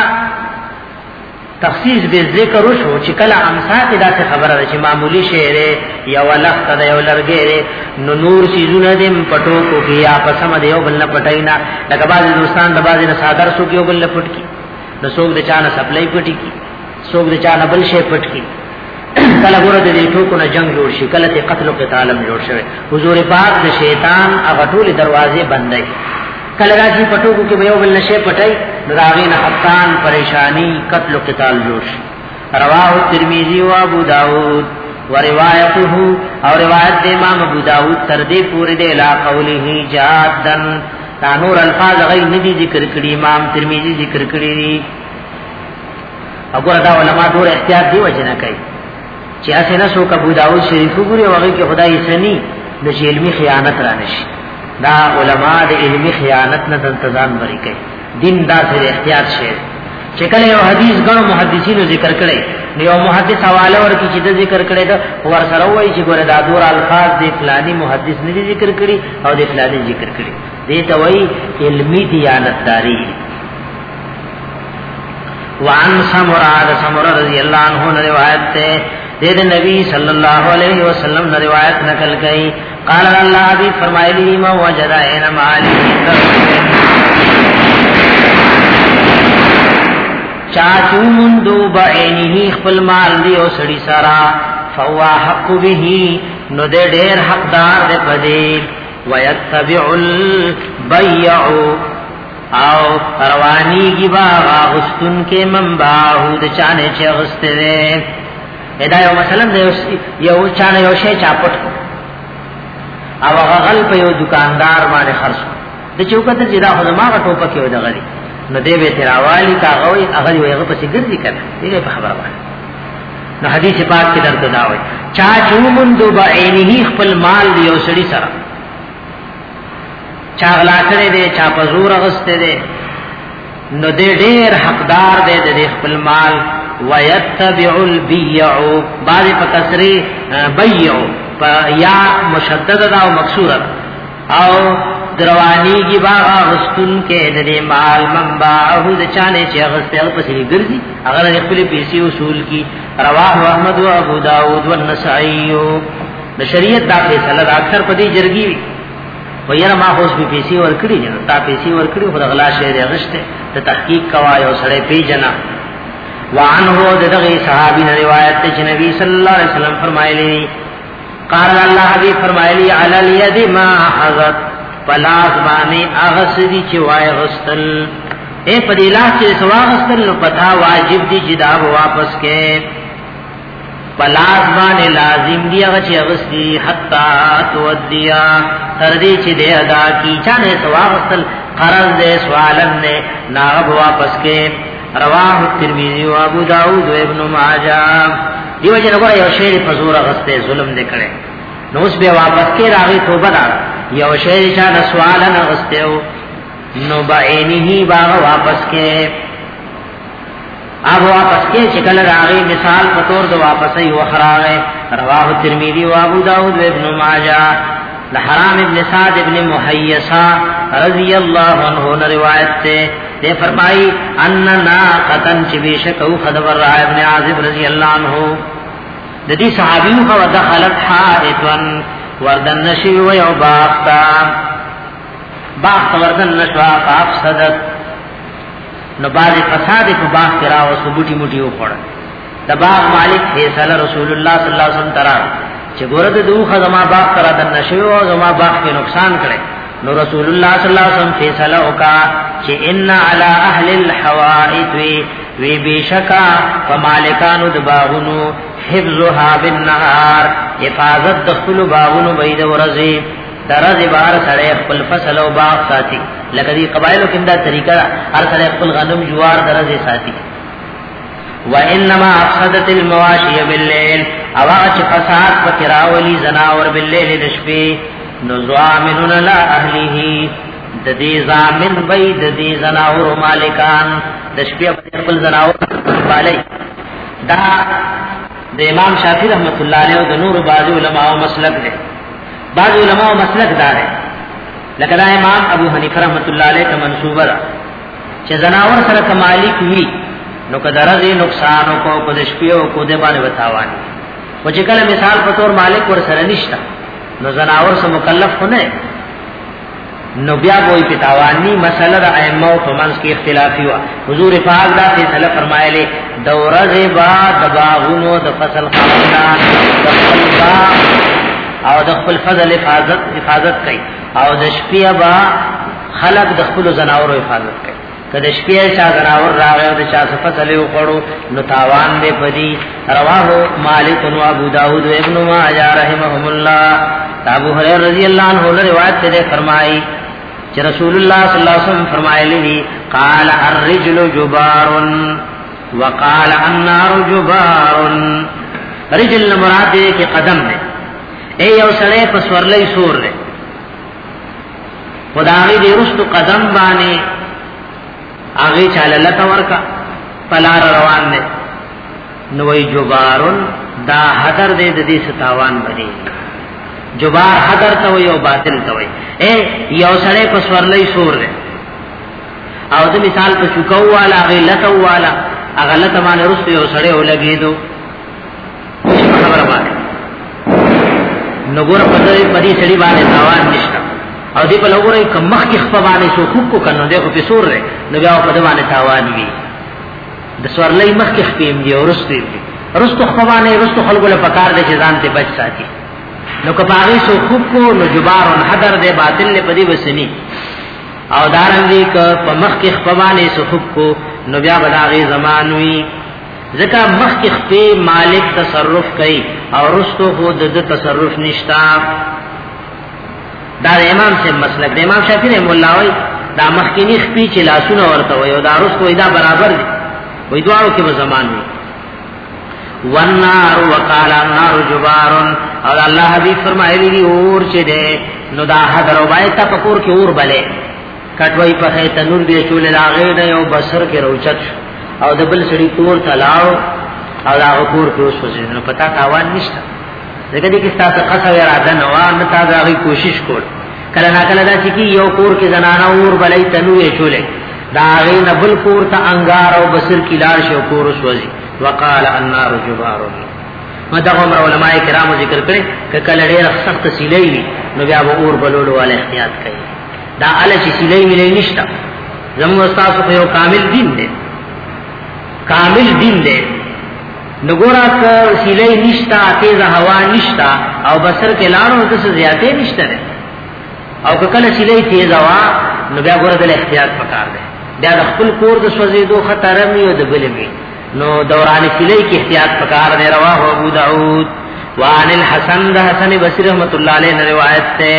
تخصیص به ذکر وشو چې کله امسا ته دا خبره ده چې معمولی شعر یا ولخت ده یو لرګي نو نور سيزونه دې پټو کو کیا پسم دې یو بل نه پټاینا لکه باز دوستان د باز نه صادر سو کیو بل نه پټ کی نو څوک د چانه سپلای پټی کی څوک د چانه بل شی پټ کی کله ګوره دې ټوکو نه جنگ جوړ شي کله ته قتل او قتال جوړ شي حضور پاک د شیطان هغه ټول دروازې بندای کله راځي پټو کې به یو بل نشه پټای دراغین حقان پریشانی قتل او قتال جوش رواه ترمذی او ابو داود وروايته او روایت د امام ابو داود تر دې پوری د لا قوله جادن نور الفاظ غي ندي ذکر کړي امام ترمذی ذکر کړي وګوره دا علماء ډور احتیاط دی وجنه کوي چې اسنه سو ابو داود شریف وګوري هغه کې خدای سني د علمي خیانت را نشي دا علماء د علمي خیانت نه انتظام بری کوي دین دا سره احتیاط شه چې کله یو حدیث غنو محدثینو ذکر کړي نو یو محدث حواله ورکړي چې ذکر کړي دا ور سره وایي چې ګوره دا دور الفاظ د فلانی محدث نه ذکر کړي او د فلانی ذکر کړي دې ته وایي علمي دیانتداري وعن سمرہ رضی اللہ عنہ روایت تے دید نبی صلی اللہ علیہ وسلم نے روایت نقل کی قال اللہ بھی فرمائے لی ما وجد عین مالی چاچو مندو بعینه خپل مال دی او سړی سارا فوا حق به نو دې ډېر حقدار دې پدې ويتبع البيع او رواني کی باغ غستن کې منباهو د چانه چې غسته ده ادا یو مثلا یو چانه یو شی چاپټ او هغه غل په یو دکاندار باندې خرڅ د چوکته چې دا خدما ټوپه کې ودغلی نو دې به تراوالی کاغوي هغه یو په سیګرځي کنه دې په خبره باندې نو حدیث پاک کې درته دا وایي چا چومن دو بعینه خپل مال دی او سړي سره چا غلا کړي دي چا په زور غسته دي نو دې ډېر حقدار دي د خپل مال ويتبع البيع بعد په کسری بيع یا مشدد او مکسوره او دروانی کی باغ غستون کې د مال منبعه د چانه چې غسته په سری ګرځي هغه خپل پیسې اصول کی رواه احمد او ابو داود والنسائی د شریعت دا فیصله اکثر په دې جرګي ویره ما اوس به پیسې ورکړي نه تا پیسې ورکړي خو غلا شعر غشته ته تحقیق کوي او سره پیجنا وعنه دغه صحابي روایت ته نبی صلی الله علیه وسلم فرمایلی قال الله حبیب فرمایلی علی الید ما حذت پلاس باندې اغسدی چې وای غسل اے پدیلا چې سوا غسل نو پتا واجب دي چې دا واپس کې پلاس باندې لازم دی هغه چې اغسدی حتا تودیا تر دې چې دې ادا کی چانه سوا غسل قرض دې سوالن نه ناغ واپس کې رواه ترمذی او ابو داود او ابن ماجه دیو چې نګور یو شی په زور غسته ظلم دې کړي نو اوس به واپس کې راغی توبه دا یو شی چې سوال نه غستهو نو بعینه باغ واپس کې اب واپس کې چې کله راغی مثال په تور د واپسې یو خراغه رواه ترمذی او ابو داود او ابن ماجه لحرام ابن سعد ابن محیصہ رضی اللہ عنہ نے روایت سے دے فرمائی ان ناقتن چبیشک او خدور رائے ابن عازب رضی اللہ عنہ ددی صحابیوں کا ودخلت حائطن وردن نشی و یو باقتا باغ توردن نشوا فافسدت نو باز فساد په باغ کرا او سبوټي موټي وخوړ د باغ مالک فیصله رسول الله صلی الله علیه وسلم ترا چې ګوره د دوه زما باغ کرا د نشو او زما باغ کې نقصان کړي نو رسول الله صلی الله علیه وسلم فیصله وکا چې ان علی اهل الحوائط وی بشکا فمالکانو د باغونو حفظها بالنهار حفاظت د خپل باغونو بيد ورځي درځي بهر سره خپل فصل او باغ ساتي لکه دي قبایلو کې دا طریقہ هر سره خپل غنم جوار درځي ساتي وانما افسدت المواشي بالليل اواچ فساد پکراولي زناور بالليل د شپې نزوامن لا اهله د دې زامن بي د دې زناور مالکان د شپې خپل زناور بالي دا د امام شافعي رحمت الله علیه او د نور بعض علماء مسلک دي بعض علماء مسلک دار ہے لکه دا امام ابو حنیفه رحمت الله علیه ته منسوبه ده چې زناور سره کمالک وی نو کدارې نقصان کو په شپې او کو دې باندې وتاوان او چې کله مثال په تور مالک ور سره نشتا نو زناور سره مکلف نه نو بیا کوئی پتاوانی مسله د ائمه او فمنس کې اختلافي وا حضور پاک دا فیصله فرمایله دوره زبا دباغونو د فصل خاندان د خپل او د خپل فضل حفاظت کوي او د شپې با خلق د خپل زناور حفاظت کوي کله شپې چې زناور راغی د چا فصل یو خړو نو تاوان دې پدی رواه مالک او ابو داود او ابن ماجه رحمهم الله ابو هريره رضی الله عنه روایت ته فرمایي چې رسول الله صلی الله علیه وسلم فرمایلی قال الرجل جبار وقال النار جبار رجل مراد دې کې قدم نه اے یو سړی په سورلې سور دی خدای دې رستو قدم باندې هغه چاله لته ورکا پلار روان دی نوې جبارون دا حذر دې د دې ستاوان باندې جبار حذر ته وي او باطل ته وي اے یو سړی په سورلې سور دی او د مثال په شکو والا هغه لته والا هغه لته باندې رستو یو سړی ولګېدو خبره باندې نګور په دې سړي باندې تاوان نشته او دې په لګورې کمخ کې خپل باندې سو خوب کو کنه دغه په سور دی نو بیا په دې باندې تاوان وی د سورلې مخ کې خپېم دی ورستې دی رستو خپل باندې رستو خلکو له پکار دي چې ځان ته بچ ساتي نو کپاغي سو خوب کو نو جبار حذر دې باطل له پدی وسني او دارنګي ک په مخ کې خپل باندې سو خوب کو نو بیا بداغي زمان وی ځکه مخ کې خپې مالک تصرف کوي او رستو خو د تصرف نشتا دا امام سے مسلک د امام شافعی رحم الله وی دا مخ کې نه خپې چې لاسونه ورته وي او دا رستو دا برابر دي وې دواړو کې به زمان وي والنار وقال النار جبار او الله حبیب فرمایلی دی اور چې ده نو دا حذر او بای ته پکور کې اور بلې کټوي په تنور دی چول لاغې نه او بسر کې روچت او د بل سړي تور تلاو او دا کور کې اوس وځي نو پتا تاوان نشته دغه دې کې تاسو قصه اراده نه و نه تاسو کوشش کول کله نا کله دا چې یو کور کې زنانه اور بلې تنوې چولې دا غي نه بل کور ته انګار او بسر کې لار شو کور اوس وځي وقال النار جبار مدا عمر علماء کرام ذکر کړي کله ډېر سخت سیلې نو بیا اور بلولو ول احتیاط کوي دا ال چې سیلې ملي نشته زموږ استاد په یو کامل دین دی کامل دین دی نګورا ک سیلې نشتا تیز هوا نشتا او بسر کې لاړو د څه زیاتې نشته او کله سیلې تیز هوا نو بیا ګور د احتیاط پکار دی دا خپل کور د سوځېدو خطر مې او د بلمي نو دوران سیلې کې احتیاط پکار دی رواه ابو داود وعن الحسن ده حسن بصری رحمت الله علیه روایت ته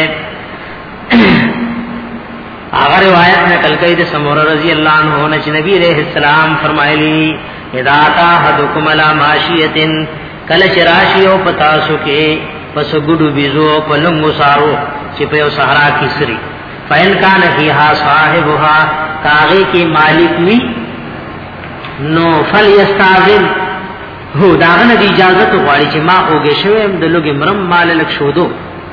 اگر روایت نقل کړي د سمور رضی الله عنه نے نبی علیہ السلام فرمایلی اذا تا حدکم علی ماشیتن کل چراشی او پتا سو کې پس ګډو بيزو پلنګو سارو چې په صحرا کې سری فین کان فیها صاحبها کاغه کې مالک وی نو فلیستاذن هو داغه د اجازه غواړي چې ما اوګه شوم د لوګي مرم مال لک شودو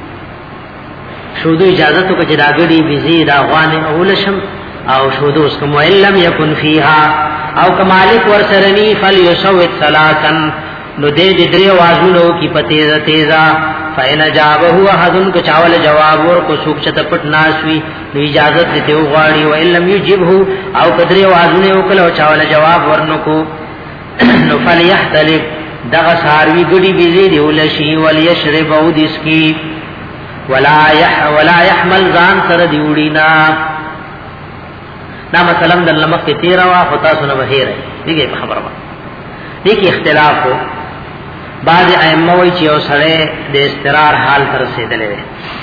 شودو اجازه تو چې داګړي بيزي دا غوانه اولشم او شودو اس کوم علم یکن فیها او کمالک ورسرنی فلیسوت ثلاثن نو دې درې وازونو کی پتیزا تیزا فإن جابه احد کچاول جواب ور کو سوک چت پټ ناشوي اجازه دته وغواړي و لم يجبه او قدر وازونه وکړو چاول جواب ورنکو نو فليحتلف دغه ساروی ګډي بيزي دی ولشي وليشرب او دسکی ولا يحمل ځان سره دیوړینا دا مثلا د لمخ کې تیرا وا خطا سن بهیره دیګه خبره وا دې کې اختلاف هو بعض ائمه وایي چې اوسړه د استقرار حال تر رسیدلې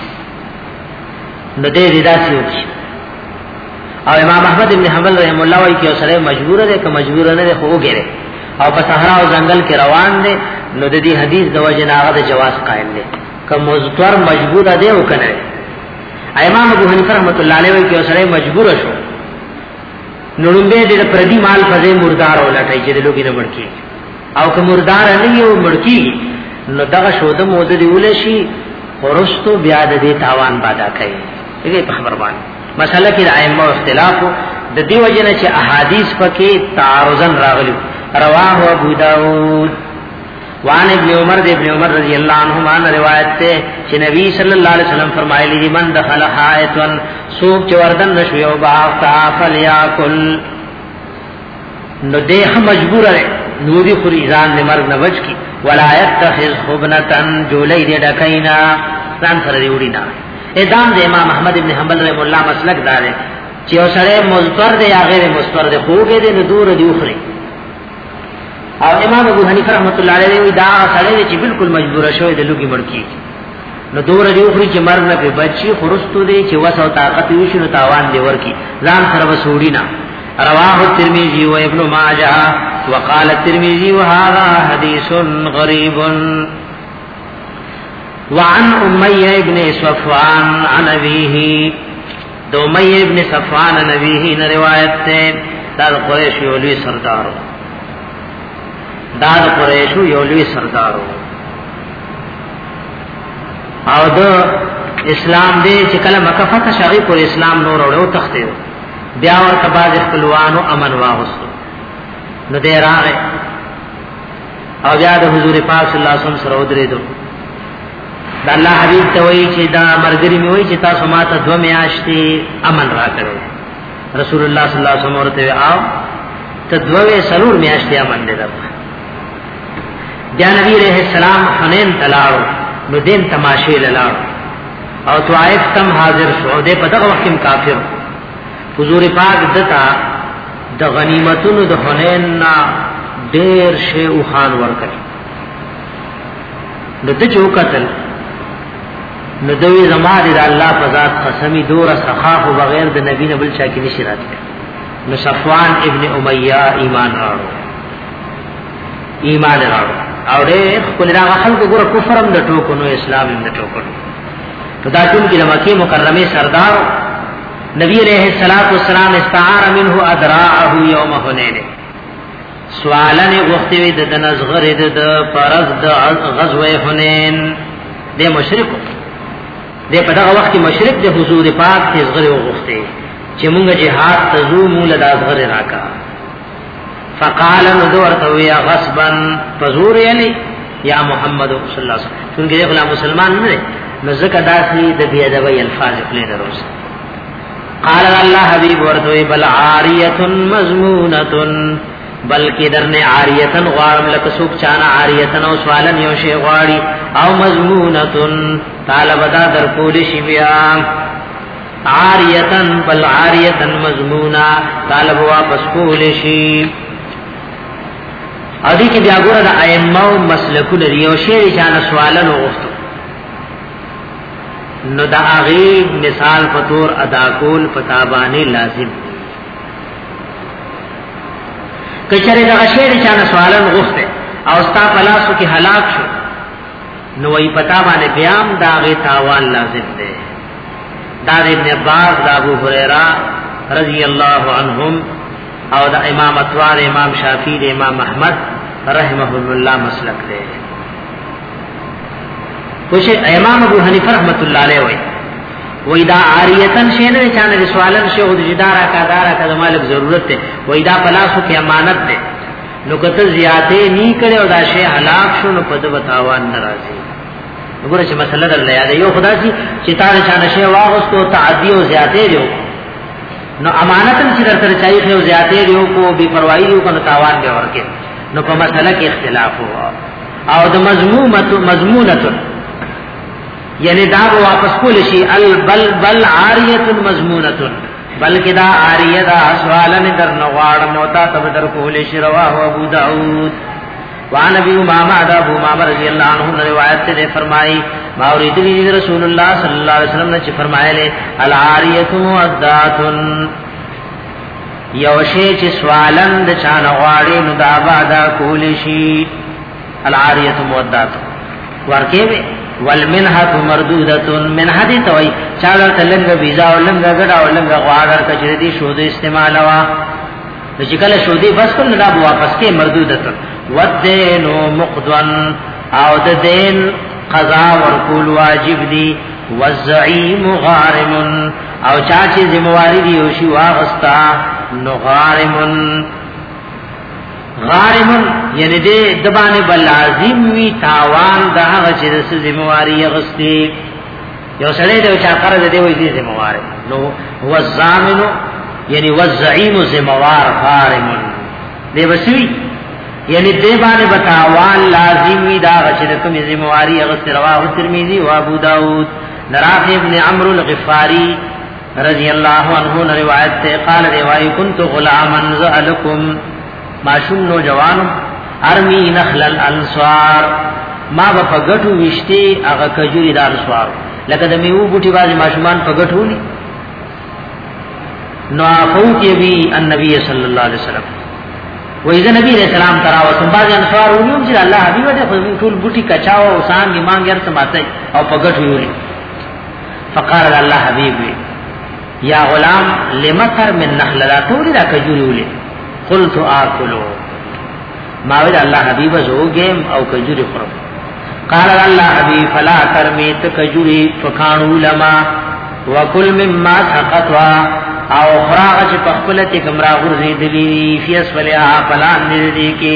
نو دې داسي وکړي او امام احمد ابن حنبل رحم الله وایي چې اوسړه مجبور دی که مجبور نه دی خو وګره او په صحرا او ځنګل کې روان دي نو د دې حدیث د وجه ناغه د جواز قائم دي که مضطر مجبور دی او کنه امام ابو حنیفه رحمۃ اللہ علیہ وایي چې اوسړه مجبور شو نړمبه دې پردي مال فزې مردار ولټای چې د لوګي نه مړکی او که مردار نه یو مړکی نو دغه شو د مود دی ولشي ورستو بیا د دې تاوان بادا کوي دغه په خبر باندې مسله کې ائمه اختلاف د دې وجنه چې احادیث پکې تعارضن راغلي رواه ابو داود وان ابن عمر رضی اللہ عنہما روایت تے چې نبی صلی اللہ علیہ وسلم فرمایلی دی من دخل حائطن سوق چوردن نشویو باغتا فلیاکل نو دیخ مجبور ہے نو دی خریزان دی مرگ نوچ کی ولا یتخذ خبنتن جولی دی ڈکینا ځان سره دی وړینا ادام دی امام احمد ابن حنبل رحم الله مسلک دار چې اوسره مضطر دی یا غیر مضطر دی خوګه دی نو دور دی اخري او امام ابو حنیفه رحمۃ اللہ علیہ وی دا سره چې بالکل مجبور شوی د لوګي مړکی نو دور دی اخري چې مرګ نه په بچي خرستو دی چې وسو طاقت یو شنو تاوان دی ورکی ځان سره وسوډینا رواه الترمذی و ابن ماجه وقال الترمذي وهذا حديث غريب وعن أمية ابن صفوان عن أبيه دو أمية ابن صفوان عن أبيه روایت تے دا قریش یولوی سردارو دا قریش یولوی سردارو او دا اسلام دے چې کله مکه فتح شغی پر اسلام نور اورو تخته بیا ورته باز خپلوانو امن واغستو نو دې راغې او بیا د حضور پاک صلی الله علیه وسلم سره ودرېدو دا الله حبیب ته وایي چې دا مرګري مې وایي چې تاسو ماته 2 میاشتې امن راکړو رسول الله صلی الله علیه وسلم ورته آو ته 2 سلور میاشتې امن دې درته بیا نبی رحم السلام حنین تلاړو نو دین تماشې لاړو او طائف تم حاضر شو دې په دغه وخت کې کافر حضور پاک دتا د غنیمتونو د حنین نا ډیر شی او خان ورکړي نو ته جو قتل نو دوی زماره د الله په ذات قسمی دور سخا او بغیر د نبی نه بل چا کې نشی راځي نو صفوان ابن امیہ ایمان راړو او ډېر خپل راغ خلکو ګره کفرم د ټوکو نو اسلام د ټوکو نو دا ټول کې د مکه مکرمه سردار نبی علیہ الصلوۃ والسلام استعار منه ادراعه یوم حنین سوالن غختوی د نزغر د فرض د غزوه حنین د مشرک د په دغه وخت مشرک د حضور پاک ته زغر غختي چې مونږ جهاد تزو مول د ازغر راکا فقال ندور تو یا غصبا فزور یلی یا محمد صلی الله علیه وسلم څنګه غلام مسلمان نه نو زکه داسي د بی ادبی الفاظ خپل دروس قال الله حبیب ورته بل عاریه مضمونه بلکې درنه عاریه غوارم لک سوک چانا عاریه او سوالن یو شی غواړي او مضمونه طالب دا در کول شی بیا عاریه بل عاریه مضمونه طالب واپس کول شی ادي کې بیا ګوره د ائمه او مسلک لري او شی چانا سوالن وغوښتو نو دا اغي مثال فطور ادا کول پتابانی لازم کچره دا شعر چانه سوالن غوښته او ستا پلاسو کې هلاک شو نو وی پتابانی بیام دا غي تاوان لازم ده دا ابن عباس دا ابو هريره رضی الله عنهم او دا امام اتوار امام شافعی دا امام احمد رحمه الله مسلک ده وشه امام ابو حنیفه رحمت الله علیه وی دا عاریتن شینه چانه سوالن شه او جدارا کا دارا کا مالک ضرورت ہے وی دا پلاسو کی امانت ده نو کته زیاته نی کړي او دا شی هلاک شو نو پد وتاوان ناراضي وګوره چې مسله درلې یاد یو خدا چې تا نه چانه شی واغستو تعدی او زیاتې دیو نو امانتن چې درته چایي خو زیاتې دیو کو بے پروايي دیو کو تاوان به ورکه نو په مسله کې اختلاف هوا او د مضمونت یعنی دا واپس کول شي بل عاریه مضمونت بلکې دا عاریه دا سوالن در نغواړ موتا تب در کول شي رواه ابو داود وعن ابي امامه ابو امامه رضی الله عنه روایت سے فرمائی ما اريد رسول الله صلی الله علیه وسلم نے فرمایا العاریه مؤدات یوشی چې سوالن د چان غواړي نو دا بادا کول شي العاریه مؤدات ورکه والمنحه مردوده منحه دي توي چاله تلنګ ویزا ولنګ غډا ولنګ غواړر کچې دي شو د استعمال وا چې کله شو دي بس کله دا واپس کې مردوده ودین مقدن او د دین قضا ورکول واجب دي والزعيم غارم او چا چې ذمہواری دی او شی واغستا نو غارم یعنی دې دبانې بل لازم وی تاوان دا هغه چې د ذمہواری غستی یو سړی دی چې قرض دی وې دې ذمہواری نو هو الضامن یعنی والزعيم ذمہوار غارم دی وسوی یعنی دې باندې بتاوان لازم وی دا چې کوم ذمہواری غستی رواه ترمذی او ابو داود نرافع ابن عمرو الغفاری رضی اللہ عنہ روایت سے قال روای كنت غلاما زالکم معشوم نوجوان ارمی نخل الانصار ما بفغټو وشتي هغه کجوري دار سوار لکه د میو بوټي باز معشومان پغټولي نو فوت یبی النبي صلی الله علیه وسلم وإذا نبی علیہ السلام ترا وسم باز انصار ونیوم چې الله حبیب دې ټول بوټي کچاو او سان کی مانګ ير سماته او پغټولي فقال الله حبیب یا غلام لمتر من نخل لا تولی دا کجوری ولی قلت آکلو ماوید اللہ حبیب زوگیم او کجوری خرم قال اللہ حبیب فلا ترمیت کجوری فکانو لما وکل مما سقطوا او خراغ چه پخپلت کمرا غرزی دلی فی اسفلها پلان ندی کی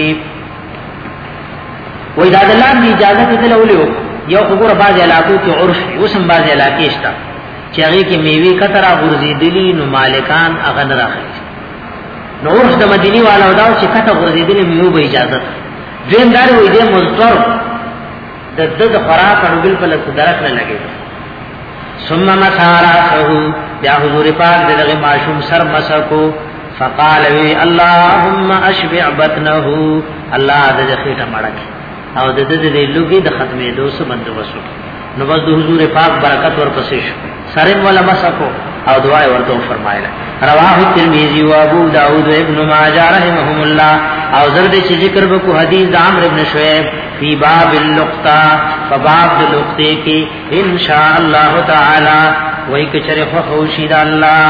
ویداد اللہ دی اجازت دلولیو یو خبر باز علاقو کی عرف وسم باز علاقی اشتا چاگی کی میوی کترا غرزی دلی نو مالکان اغن راخی نو عرف دا مدینی والا داو چی کتا غرزی دلی میو با اجازت دویم داری وی دیم مزدور دد خوراک انو بل پلک درک نلگی ثم مسارا سہو بیا حضور پاک دلغ معشوم سر مسکو فقال وی اللہم اشبع بطنہو اللہ دا خیٹا مڑکی او د دې د لوګي د ختمې دوسه بندوبسو نو بس د حضور پاک برکت ورپسې شو سره ولا مسکو او دعا ورته فرمایله رواه ترمذی او ابو داود ابن ماجه رحمهم الله او زرد چې ذکر وکړو حدیث د عمرو ابن شعیب فی باب اللقطه فباب اللقطه کې ان شاء الله تعالی وای کچره خو خوشید الله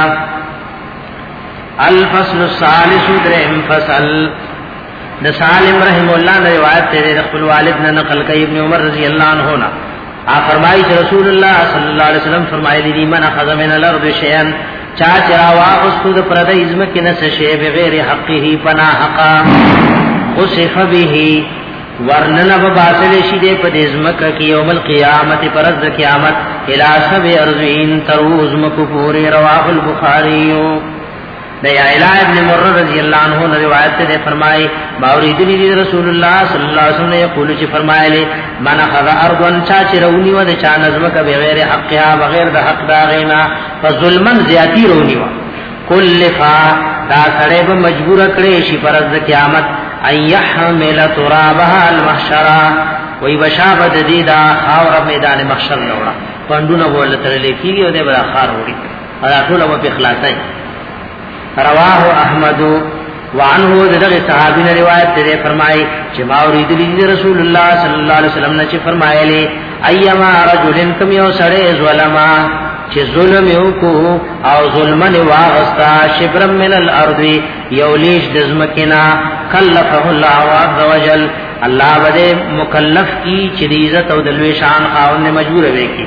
الفصل الثالث درهم فصل د سالم رحم الله نے روایت تے خپل والد نے نقل کئی ابن عمر رضی اللہ عنہ نا فرمائی کہ رسول اللہ صلی اللہ علیہ وسلم فرمائے دی من اخذ من الارض شیئا چا چراوا اسود پرد ازم کی نس شی بغیر حقه پنا حقا خسف به ورنن بباسل شی دے پد ازم کی یوم القیامت پرد قیامت الى سب ارضین تروز مکفور رواه البخاری دیا الہ ابن مرر رضی اللہ عنہ نے روایت سے فرمائے باوریدنی رسول اللہ صلی اللہ علیہ وسلم نے یقول چ فرمائے لے من خذ ارضن چا چرونی و چا نظم کا بغیر حقها بغیر د حق داغینا فظلمن زیاتی رونی و کلفا دا سڑے به مجبور کړي شي پرز قیامت ايحمل ترابها المحشر وای بشابد دیدا اور میدان محشر لوڑا پندونه بوله ترلې کیږي او دې بل اخر وړي دا ټول په اخلاصای رواه احمد وعنه دغه صحابی نے روایت دے فرمائی کہ ماورید لی رسول اللہ صلی اللہ علیہ وسلم نے فرمایا لے ایما رجل کم یو سڑے ظلما کہ ظلم یو کو او ظلمن واغستا شبر من الارض یولیش دزمکنا کلفه الله عز وجل اللہ بده مکلف کی چریزت او دلوی شان خاون نے مجبور وے کی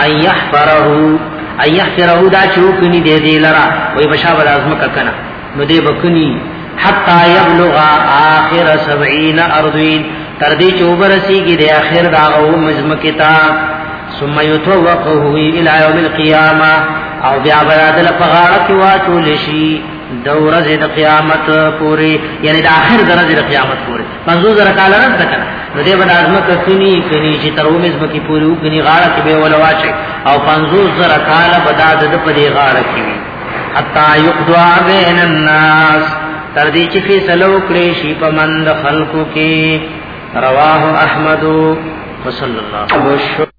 ایحفره دا چوکنی دے دی لرا وی بشابر ازمک کنا نو دے بکنی حتی یبلغ آخر 70 ارضین تردی چوبرسی کی دے آخر دا غو مزمکتا ثم يتوقه الى يوم القيامه او بیا برادل فغاړه کې واچول شي دورز د قیامت پوری یعنی د اخر درجه د قیامت پوری 500 کال نه تکنه نو دې بد ازمت کني چې تر اومز مکی پوری وکني غاړه کې به ولا واچي او 500 کال بداد د پدې غاړه کې حتا يقضى بين الناس تر دې چې فیصلو کړی شي په مند خلقو کې رواه احمد وصلی الله